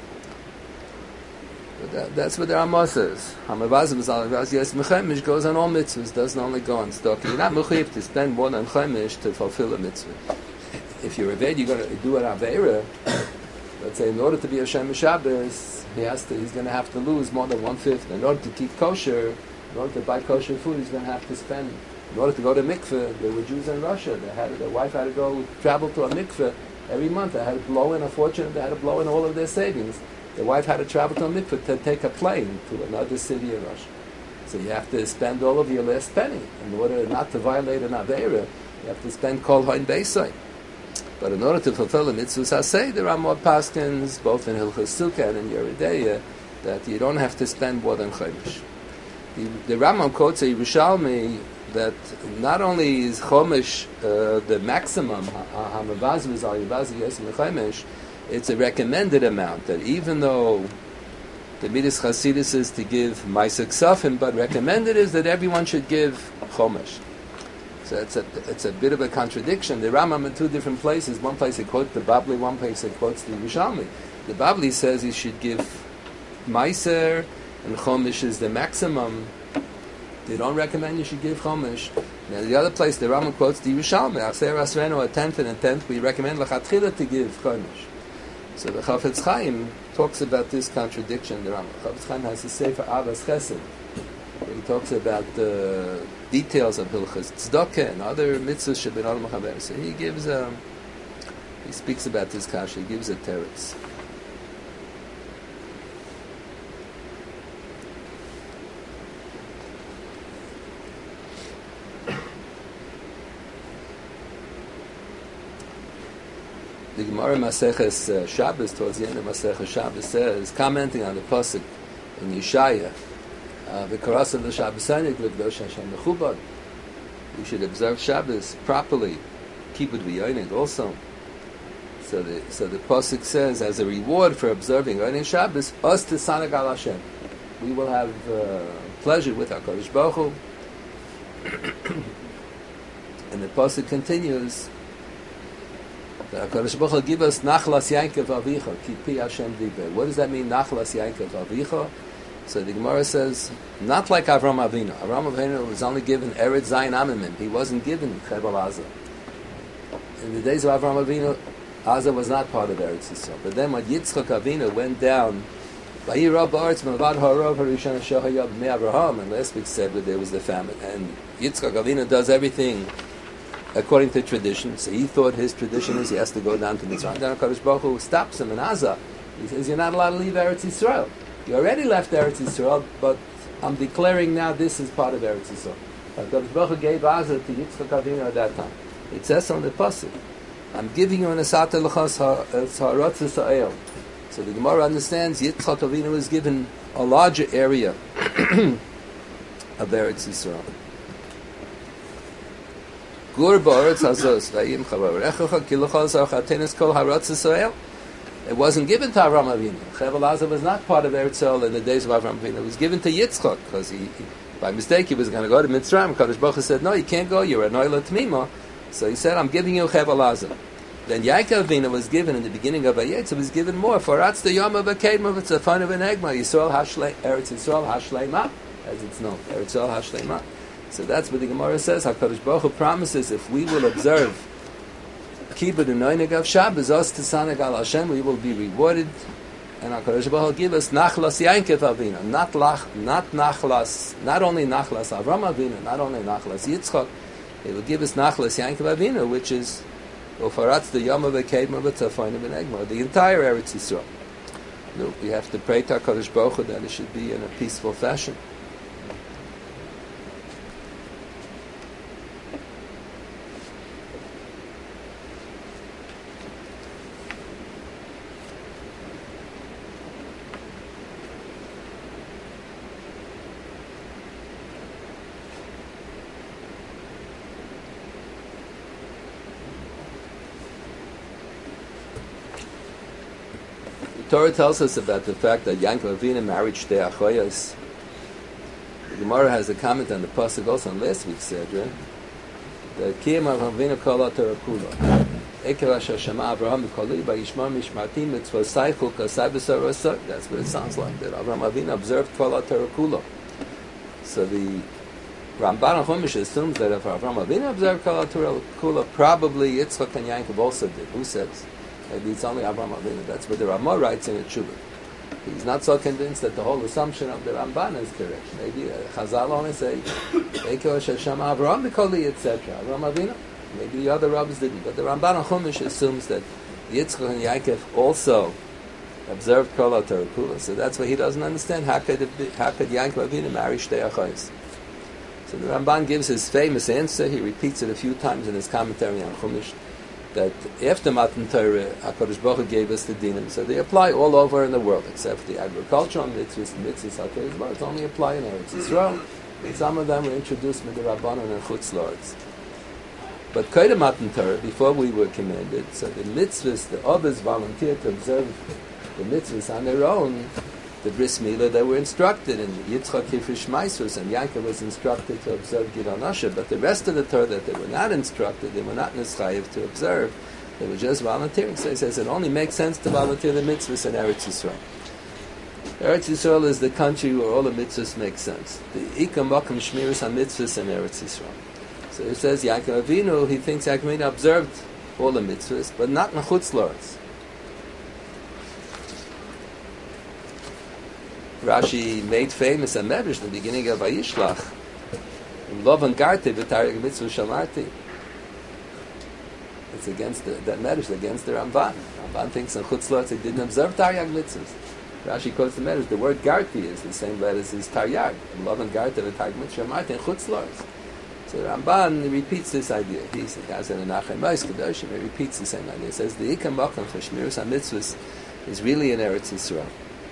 But that, that's what the Ramah says. Hamavazi was like Yivasi has Mechamish goes on all mitzvahs, doesn't only go on tzedakah. You're not mechuyev to spend more than Chamish to fulfill a mitzvah. If you're a Ved, you're going to do an Aveira. Let's say in order to be a Shem Shabbos, he has to, he's going to have to lose more than one-fifth. In order to keep kosher, in order to buy kosher food, he's going to have to spend. In order to go to mikveh, there were Jews in Russia. They had, their wife had to go travel to a mikveh every month. They had to blow in a fortune. They had to blow in all of their savings. Their wife had to travel to a mikveh to take a plane to another city in Russia. So you have to spend all of your last penny. In order not to violate an Aveira, you have to spend kol hain beisai. But in order to fulfill the mitzvahs hasei, there are more paskins, both in Hilchos Sukkah and in Yerideiah, that you don't have to spend more than Chaimish. The, the Rambam quotes a Yerushalmi that not only is Chomesh uh, the maximum, Hamavazu is al Yavazu Yesim Chomesh, it's a recommended amount, that even though the Midas Chasidus is to give Maisa Ksafim, but recommended is that everyone should give Chomesh. So it's a, it's a bit of a contradiction. The Rambam in two different places, one place he quotes the Babli, one place he quotes the Yerushalmi. The Babli says he should give Meiser, and Chomesh is the maximum. They don't recommend you should give Chomesh. Now the other place, the Rambam quotes the Yerushalmi, Aser Asrenu, a tenth and a tenth, we recommend L'chatchila to give Chomesh. So the Chafetz Chaim talks about this contradiction. The Rambam Chafetz Chaim has a Sefer Avas Chesed. He talks about the details of Hilchas Tzedakah and other mitzvahs Shebin Adam Chaver. So he gives a, he speaks about this kasha. He gives a teretz. The Gemara Maseches uh, Shabbos, towards the end of Maseches Shabbos, says, commenting on the pasuk in Yeshaya, "V'karasa l'Shabbosanik l'Kdosh Hashem mechubad." We should observe Shabbos properly, keep it v'yonig also. So the so the pasuk says, as a reward for observing Yonig Shabbos, us to Sanag al Hashem, we will have uh, pleasure with our Kodesh Baruch Hu. And the pasuk continues. HaKadosh Baruch Hu give us Nachlas Yankov Avicha, Kipi Hashem Diber. What does that mean, Nachlas Yankov Avicha? So the Gemara says, not like Avram Avinu. Avram Avinu was only given Eretz Zayin Amimim. He wasn't given Chebal Aza. In the days of Avram Avinu, Aza was not part of Eretz Yisrael. But then when Yitzchak Avinu went down, Vayirah Ba'aretz Mavad Harav Harishon Shahayab Me Avraham, and last week said that there was the famine. And Yitzchak Avinu does everything according to tradition. So he thought his tradition is he has to go down to Mitzrayim. Then HaKadosh Baruch Hu stops him in Aza. He says, you're not allowed to leave Eretz Yisrael. You already left Eretz Yisrael, but I'm declaring now this is part of Eretz Yisrael. HaKadosh Baruch Hu gave Aza to Yitzchak Avinu at that time. It says on the pasuk, I'm giving you an Asata L'chas Ha'aratzis Ha'el. So the Gemara understands Yitzchak Avinu was given a larger area of Eretz Yisrael. Gur ba'aretz hazos v'ayim chavarechecha kilachal zarchatenes kol haratzis Ha'el. It wasn't given to Avram Avinu. Chevel Aza was not part of Eretz Yisrael in the days of Avram Avinu. It was given to Yitzchak because he, he, by mistake, he was going to go to Mitzrayim. Kadosh Baruch Hu said, "No, you can't go. You're a noila tmima." So he said, "I'm giving you Chevel Aza." Then Yaakov Avinu was given in the beginning of Ayetz. It was given more for Ratz the Yom of a Kedma. It's a fun of an Egma. Yisrael Hashlei Eretz Yisrael Hashleima, as it's known. Eretz Yisrael Hashleima. So that's what the Gemara says. HaKadosh Baruch Hu promises if we will observe Kibbud and Noinig of Shabbos, us to Sanag al Hashem, we will be rewarded. And HaKadosh Baruch Hu will give us Nachlas Yankov Avinu, not lach, not Nachlas, not only Nachlas Avram Avinu, not only Nachlas Yitzchak. It will give us Nachlas Yankov Avinu, which is Ufaratz the Yom of a Kedma B'Tzafoin of an Egma, the entire Eretz Yisrael. Look, we have to pray to HaKadosh Baruch Hu that it should be in a peaceful fashion. The Torah tells us about the fact that Yankov Avinu married Shtei Achoyos. The Gemara has a comment on the pasuk also on last week's Sedra that Kiyam Avinu Kol HaTorah Kula Ekev Asher Shema Avraham B'Koli B'Yishmar Mishmartim Mitzvosaychu Kasai B'Sarosai. That's what it sounds like, that Avraham Avinu observed Kol HaTorah Kula. So the Ramban Chumash assumes that if Avraham Avinu observed Kol HaTorah Kula, probably Yitzchak and Yankov also did. Who says? Maybe it's only Avraham Avinu. That's what the Ramah writes in the Tshuva. He's not so convinced that the whole assumption of the Ramban is correct. Maybe uh, Chazal only say, Eko Hashem Avraham B'Koli, et cetera. Avraham Avinu. Maybe the other rabbis didn't. But the Ramban Chumash assumes that Yitzchak and Yaakov also observed Kol HaTorah Kula. So that's what he doesn't understand. How could, it be, how could Yaakov Avinu marry Shtei Achayos? So the Ramban gives his famous answer. He repeats it a few times in his commentary on Chumash, that after Matan Torah, HaKadosh Baruch Hu gave us the dinim, so they apply all over in the world, except the agricultural mitzvahs, mitzvahs HaKadosh Baruch Hu only apply in Eretz Yisrael. Some of them were introduced with the Rabbanon and Chutz Lords. But Koydem Matan Torah, before we were commanded, so the mitzvahs, the others volunteered to observe the mitzvahs on their own. The Bris Milah, they were instructed, and Yitzchak Kifish Maisus, and Yaakov was instructed to observe Gidon Asher, but the rest of the Torah that they were not instructed, they were not Nischayev to observe, they were just volunteering. So he says it only makes sense to volunteer the mitzvahs in Eretz Yisrael. Eretz Yisrael is the country where all the mitzvahs make sense. The Ikam Bakam Shmiras HaMitzvahs in Eretz Yisrael. So he says Yaakov Avinu, he thinks Yaakov Avinu observed all the mitzvahs, but not in Chutz Lords. Rashi made famous a medrash in the beginning of Vayishlach. Lovan Garte v'Taryag Mitzvah Shamarti. It's against the, that medrash against the Ramban. Ramban thinks in Chutz Lords he didn't observe Taryag Mitzvahs. Rashi quotes the medrash. The word Garti is the same letters as Taryag. Lovan Garte v'Taryag Mitzvah Shamarti in Chutz Lords. So the Ramban repeats this idea. He has it in Achay Ma'is Kedoshim. He repeats the same idea. He says the Ikam Bakam for Shmiras HaMitzvahs is really in Eretz Yisrael.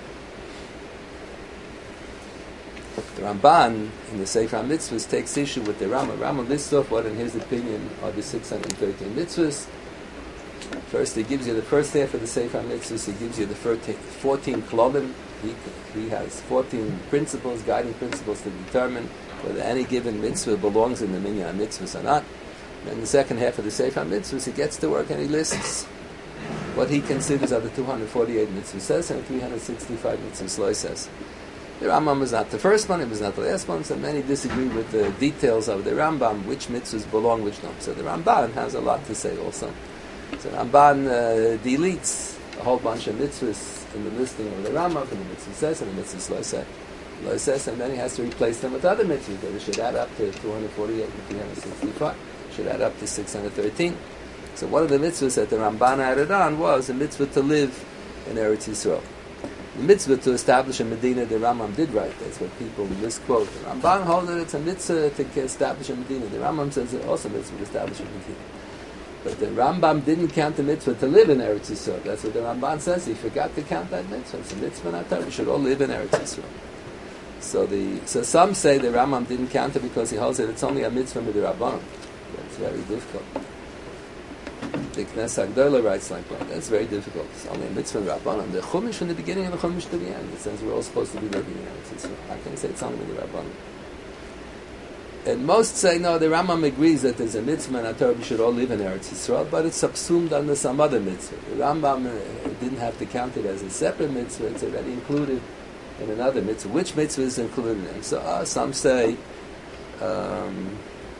The Ramban in the Sefer HaMitzvahs takes issue with the Rama. Rama lists off what, in his opinion, are the six hundred thirteen mitzvahs. First, he gives you the first half of the Sefer HaMitzvahs. He gives you the fourteen klolim. He, he has fourteen principles, guiding principles to determine whether any given mitzvah belongs in the minyan mitzvahs or not. And in the second half of the Sefer HaMitzvahs, he gets to work and he lists what he considers are the two hundred forty-eight mitzvahs and three hundred sixty-five mitzvahs lo says. The Rambam was not the first one, it was not the last one, so many disagree with the details of the Rambam, which mitzvahs belong, which don't. So the Ramban has a lot to say also. So Ramban uh, deletes a whole bunch of mitzvahs in the listing of the Rambam, and the mitzvah says, and the mitzvah lo says, lo says, and then he has to replace them with other mitzvahs that should add up to two hundred forty-eight and three hundred sixty-five, should add up to six hundred thirteen. So one of the mitzvahs that the Ramban added on was a mitzvah to live in Eretz Yisrael. The mitzvah to establish a Medina, the Rambam did write. That's what people misquote. The Ramban holds that it's a mitzvah to establish a Medina. The Rambam says it's also a mitzvah to establish a Medina. But the Rambam didn't count the mitzvah to live in Eretz Yisrael. That's what the Ramban says. He forgot to count that mitzvah. It's a mitzvah not Torah. We should all live in Eretz Yisrael. So the so some say the Rambam didn't count it because he holds that it's only a mitzvah with the Rabban. That's very difficult. The Knesset Agdola writes like that. That's very difficult. It's only a mitzvah Rabbanon. The Chumash from the beginning and the Chumash to the end. It says we're all supposed to be living in Eretz Yisrael. How can you say it's only with the Rabbanon? And most say, no, the Rambam agrees that there's a mitzvah and a Torah we should all live in Eretz Yisrael, but it's subsumed under some other mitzvah. The Rambam uh, didn't have to count it as a separate mitzvah. It's already included in another mitzvah. Which mitzvah is included in? So uh, some say um,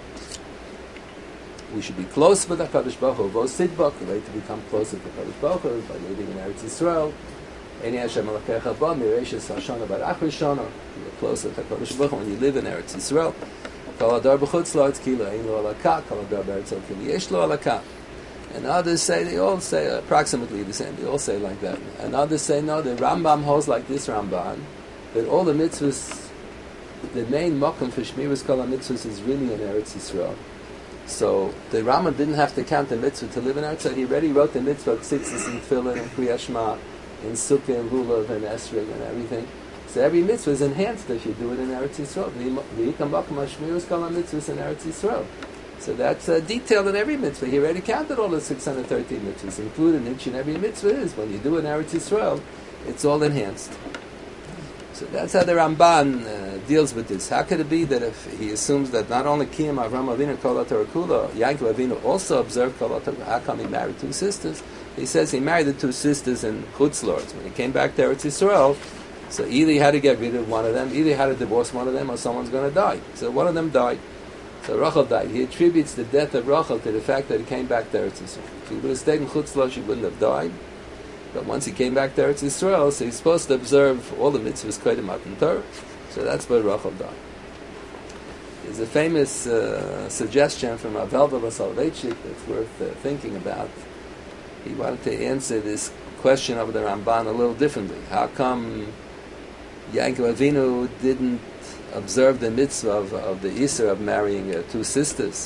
we should be close with HaKadosh Baruch Hu, Vo Sidbok, the way to become closer to HaKadosh Baruch Hu by living in Eretz Yisrael. Eni Hashem Elokecha Ba, Mireishas Hashana Barach Rishona. You're closer to HaKadosh Baruch Hu when you live in Eretz Yisrael. Kol Adar B'chutz La'aretz Ki Lo Ein Lo Alaka, Kol Adar B'Eretz Ki Lo Yesh Lo Alaka. And others say, they all say approximately the same, they all say like that. And others say, no, the Rambam holds like this Ramban, that all the mitzvahs, the main mokum for Shmiras Kol HaMitzvahs is really in Eretz Yisrael. So the Rambam didn't have to count the mitzvah to live in Eretz Yisrael. He already wrote the mitzvah of tzitzis and tefillin and Kriyas Shema and Sukkah and Lulav and Esrog and everything. So every mitzvah is enhanced if you do it in Eretz Yisrael. V'yikam b'akum hashmiras kol mitzvahs in Eretz Yisrael. So that's uh, detailed in every mitzvah. He already counted all the six hundred thirteen mitzvahs, including each and every mitzvah is. When you do it in Eretz Yisrael, it's all enhanced. So that's how the Ramban uh, deals with this. How could it be that if he assumes that not only Kiyam Avram Avinu Kol HaTorah Kula, Yaakov Avinu also observed Kol HaTorah, how come he married two sisters? He says he married the two sisters in Chutz Lords. When he came back to Eretz Yisrael, so either he had to get rid of one of them, either he had to divorce one of them, or someone's going to die. So one of them died. So Rachel died. He attributes the death of Rachel to the fact that he came back to Eretz Yisrael. If he would have stayed in Chutz Lords, he wouldn't have died. But once he came back to Eretz Yisrael, so he's supposed to observe all the mitzvahs Koydem Matan Torah. So that's why Rachel died. There's a famous uh, suggestion from Rav Elva Soloveitchik that's worth uh, thinking about. He wanted to answer this question of the Ramban a little differently. How come Yaakov Avinu didn't observe the mitzvah of, of the Isser of marrying uh, two sisters?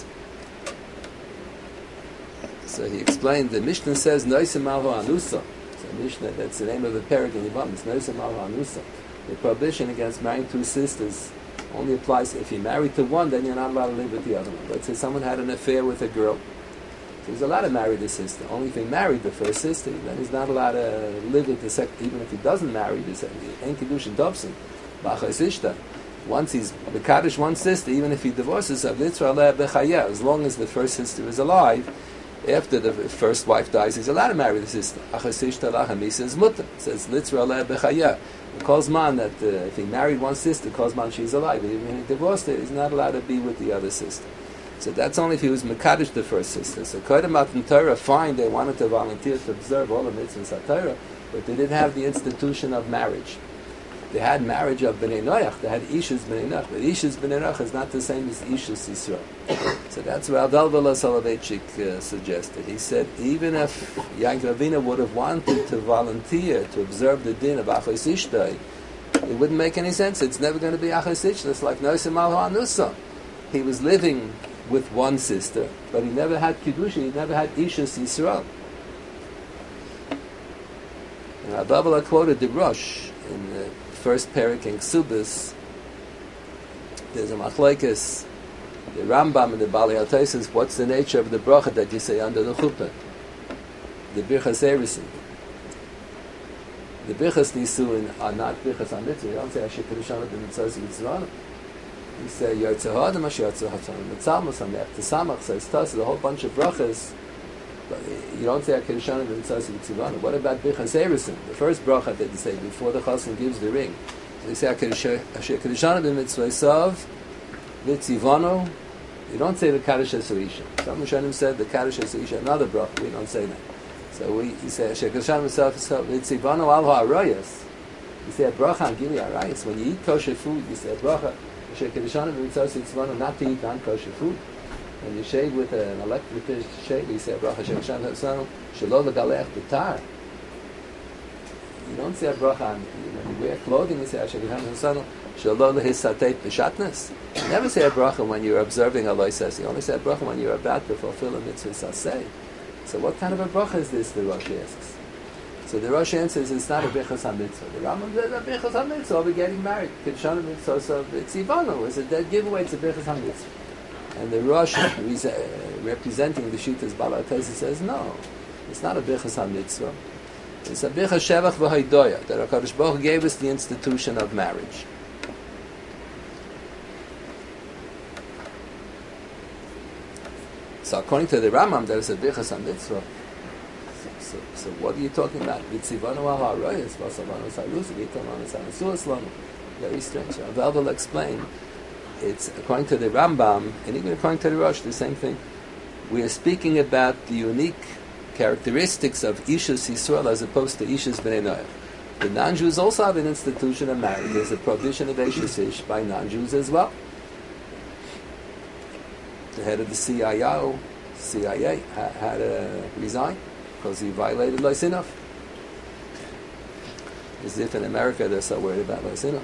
So he explained, the Mishnah says, Noisem Malvo Anusa. So Mishnah, that's the name of the parak in Yibam. It's Noisem Malvo Anusa. The prohibition against marrying two sisters Only applies if you're married to one, then you're not allowed to live with the other one. Let's say someone had an affair with a girl. So he's allowed to marry the sister. Only if he married the first sister, then he's not allowed to live with the second. Even if he doesn't marry the second, ain't kedushin dobson, b'achos ishta. Once he's mekadosh one sister, even if he divorces her, as long as the first sister is alive, after the first wife dies, he's allowed to marry the sister. Achos ishta lachamisa is mutter. It says litzra aleh b'chaya. It calls man that uh, if he married one sister, calls man she's alive. Even if he divorced her, he's not allowed to be with the other sister. So that's only if he was mekadosh the first sister. So Kodem Matan Torah, fine, they wanted to volunteer to observe all the mitzvahs of Torah, but they didn't have the institution of marriage. They had marriage of Bnei Noach, they had Ishus Bnei Noach, but Ishus Bnei Noach is not the same as Ishus Yisrael. So that's what Abdelvela Soloveitchik uh, suggested. He said, even if Yankov Avinu would have wanted to volunteer to observe the din of Achos Ishtay, it wouldn't make any sense. It's never going to be Achos Ishtay. It's like Nosim Malhu Anusa. He was living with one sister, but he never had Kiddushin, he never had Ishus Yisrael. And Abdelvela quoted the Rosh in the first parak in Ksubis. There's a machlekes, the Rambam and the Bali Al says, what's the nature of the bracha that you say under the chuppah? The birchas erisin. The birchas nisuin are not birchas hamitzvah. You don't say Asher Kedushan b'mitzvah yitzvah. You say Yotzeh Adam Asher Yotzeh Hatzon. The Tzalmos Samech, the Samach says Tos, a whole bunch of brachas. But you don't say Kedushan b'mitzvah yitzvah. What about birchas erisin? The first bracha that you say before the chassan gives the ring. So you say Asher Kedushan b'mitzvah yisav yitzivano. You don't say the Kaddish Esrisha. Some Rishonim said the Kaddish Esrisha, another bracha. We don't say that. So we you say Asher Kedushan b'mitzvah yitzivano al ha'arayos. You say a bracha on Gili Arayos. When you eat kosher food, you say a bracha Asher Kedushan b'mitzvah yitzivano, not to eat non-kosher food. When you shave with an electric shave, you say a bracha Asher Kedushan b'mitzvah shelo legalech b'tar. You don't say a bracha on, when you wear clothing, you say Asher Kedushan b'mitzvah shelo lehisateit b'shatnes. You never say a bracha when you're observing a loises. You only say a bracha when you're about to fulfill a mitzvah saseh. So what kind of a bracha is this, the Rosh asks? So the Rosh answers, it's not a birchas ha-mitzvah. The Rambam says, a birchas ha-mitzvah, we're getting married. Kedushan mitzvah, so it's Ivano, it's a dead giveaway, it's a birchas ha-mitzvah. And the Rosh, who's uh, representing the Shittas Balatesi, says, no, it's not a birchas ha-mitzvah. It's a birchas shevach v'haidoya, that HaKadosh Baruch Hu gave us the institution of marriage. So according to the Rambam, there is a birchas ha-mitzvah. So, so, so what are you talking about? Vitzivanu ha-ha'arayos, v'asavanu sa-rusi, v'yitamanu sa-nasuaslanu. Very strange. Rav will explain. It's according to the Rambam, and even according to the Rosh, the same thing. We are speaking about the unique characteristics of Ishus Yisrael as opposed to Ishus Bnei Noach. The non-Jews also have an institution of marriage. There's a prohibition of Eishes Ish by non-Jews as well. The head of the C I O, C I A ha- had to resign because he violated Loisinov. As if in America they're so worried about Loisinov.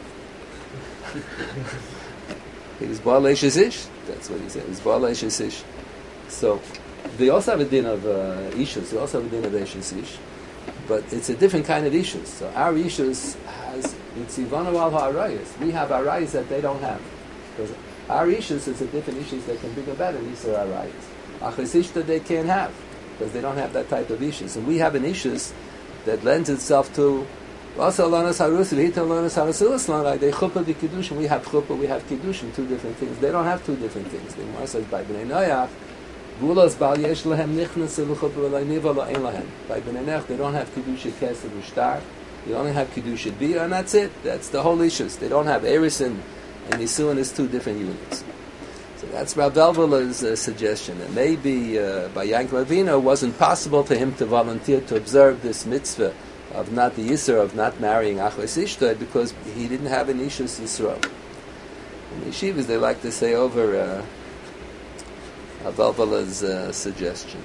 He was Baal Eishes Ish. That's what he said. He was Baal Eishes Ish. So they also have a din of uh, Ishus. They also have a din of Eishes Ish. But it's a different kind of Ishus. So our Ishus has Yitzivanu al ha'arayos. We have arayos that they don't have. Because our Ishus is a different Ishus that can bring about an Isur arayos. Achos Ishta they can't have. Because they don't have that type of Ishus. And we have an Ishus that lends itself to also Alanas Harusi, Hita Alanas Harasulas Lanai, they Chuppah the Kiddushin, we have Chuppah, we have Kiddushin, two different things. They don't have two different things. The Gemara says by Bnei Noach, Gulas Bal Yesh Lahem Nichnas El Chuppah V'Lai Niva Lo Ein Lahem. By Bnei Noach, they don't have Kiddushin Kesed V'Shtar, they only have Kiddushin Bia, and that's it. That's the whole issues. They don't have Erison and Nisuin is two different units. So that's Rav Velvela's uh, suggestion. And maybe uh, by Yankov Avinu, it wasn't possible for him to volunteer to observe this mitzvah of not the Yisur, of not marrying Achos Ishtay, because he didn't have an Ishus Yisrael. In the yeshivas, they like to say over uh, Velvela's uh, suggestion.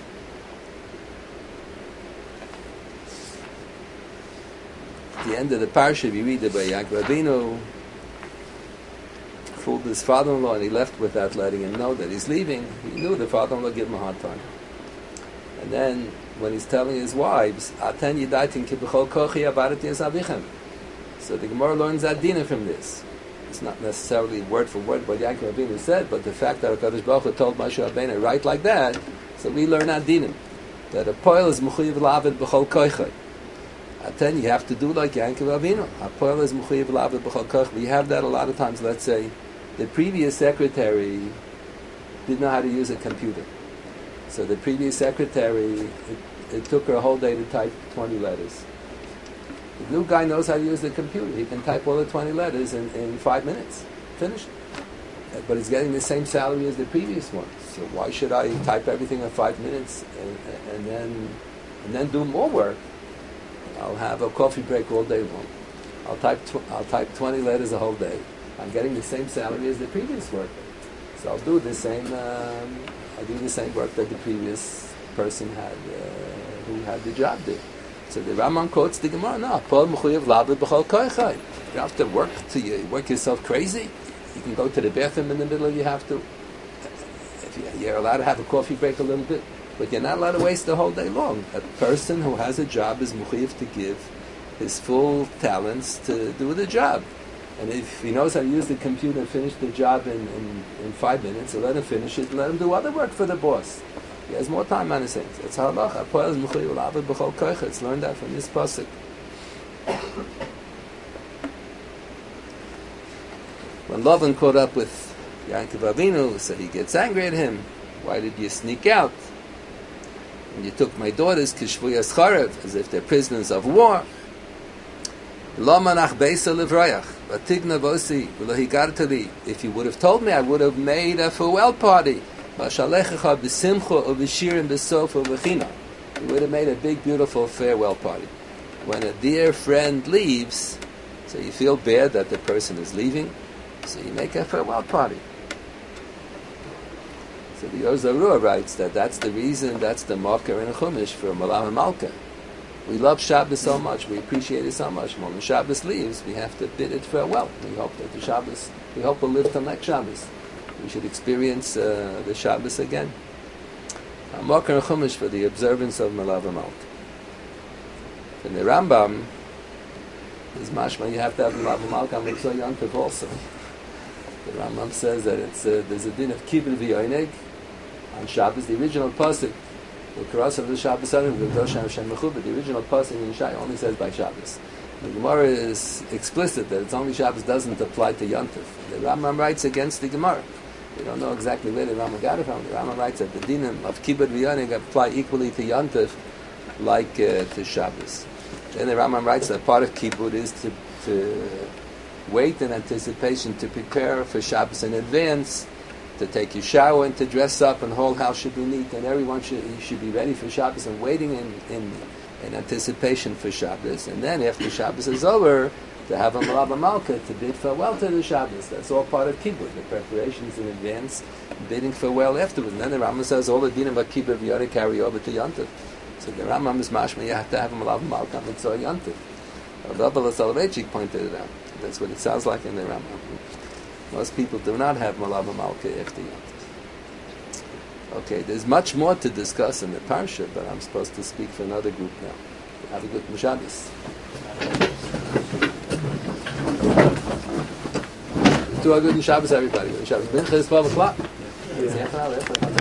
At the end of the parsha, we read about Yankov Avinu fooled his father-in-law and he left without letting him know that he's leaving. He knew the father-in-law gave him a hard time. And then, when he's telling his wives, Aten yidaitin ki b'chol kochi abarati es avichem. So the Gemara learns Adina from this. it's not necessarily word for word what Yaakov Avinu said, but the fact that HaKadosh Baruch Hu told Moshe Rabbeinu write like that, so we learn Adinim, that a poil is Mechuyev Lavid B'chol Koichai. Then you have to do like Yaakov Avinu. A poil is Mechuyev Lavid B'chol Koichai. We have that a lot of times. Let's say the previous secretary didn't know how to use a computer. So the previous secretary, it, it took her a whole day to type twenty letters. The new guy knows how to use the computer. He can type all the twenty letters in, in five minutes. Finished. But he's getting the same salary as the previous one. So why should I type everything in five minutes and, and then and then do more work? I'll have a coffee break all day long. I'll type tw- I'll type twenty letters a whole day. I'm getting the same salary as the previous worker. So I'll do the same. Um, I'll do the same work that the previous person had, uh, who had the job did. So the Rambam quotes the Gemara. No, Paul Mechuyev Lavid B'chol Koichai. You don't have to work to you work yourself crazy. You can go to the bathroom in the middle if you have to. If you, you're allowed to have a coffee break a little bit, but you're not allowed to waste the whole day long. A person who has a job is Mechuyev to give his full talents to do the job. And if he knows how to use the computer and finish the job in, in, in five minutes, so let him finish it and let him do other work for the boss. He has more time on his hands. It's halacha. It's learned that from this pasuk. When Lavan caught up with Yaakov Avinu, so he gets angry at him. Why did you sneak out? And you took my daughters, kishvuyas charev, as if they're prisoners of war. If you would have told me, I would have made a farewell party. You would have made a big, beautiful farewell party. When a dear friend leaves, so you feel bad that the person is leaving, so you make a farewell party. So the Ozarua writes that that's the reason, that's the marker in Chumash for Malam Malka. We love Shabbos so much, we appreciate it so much. When Shabbos leaves, we have to bid it farewell. We hope that the Shabbos, we hope we'll live till next Shabbos. We should experience uh, the Shabbos again. A Makar Chumash for the observance of Malav Malka. In the Rambam, is mashma you have to have Malav Malka and Mitzvah Yantav also. The Rambam says that it's uh, there's a din of Kibbutz V'Yoineg on Shabbos. The original pasuk, the Karas of the Shabbos Adam, the original pasuk in Yishai only says by Shabbos. The Gemara is explicit that it's only Shabbos doesn't apply to Yantav. The Rambam writes against the Gemara. We don't know exactly where the Rambam got it from. The Rambam writes that the dinim of Kibbutz V'Yoineg apply equally to Yantav like uh, to Shabbos. Then the Rambam writes that part of Kibbutz is to, to wait in anticipation, to prepare for Shabbos in advance, to take your shower and to dress up, and the whole house should be neat, and everyone should you should be ready for Shabbos and waiting in, in, in anticipation for Shabbos. And then after Shabbos is over, to have a Malav Malka to bid farewell to the Shabbos. That's all part of Kibbutz, the preparations in advance, bidding farewell afterwards. And then the Rambam says all the dinim about Kibbutz V'Yara carry over to Yantav. So the Rambam is mashma, you have to have a Malav Malka Mitzvah Yantav. Rabbi Soloveitchik pointed it out. That's what it sounds like in the Rambam. Most people do not have Malav Malka after Yantav. Okay, there's much more to discuss in the Parsha, but I'm supposed to speak for another group now. Have a good Shabbos. Do a good Shabbos, everybody. Good Shabbos. Mincha is twelve o'clock.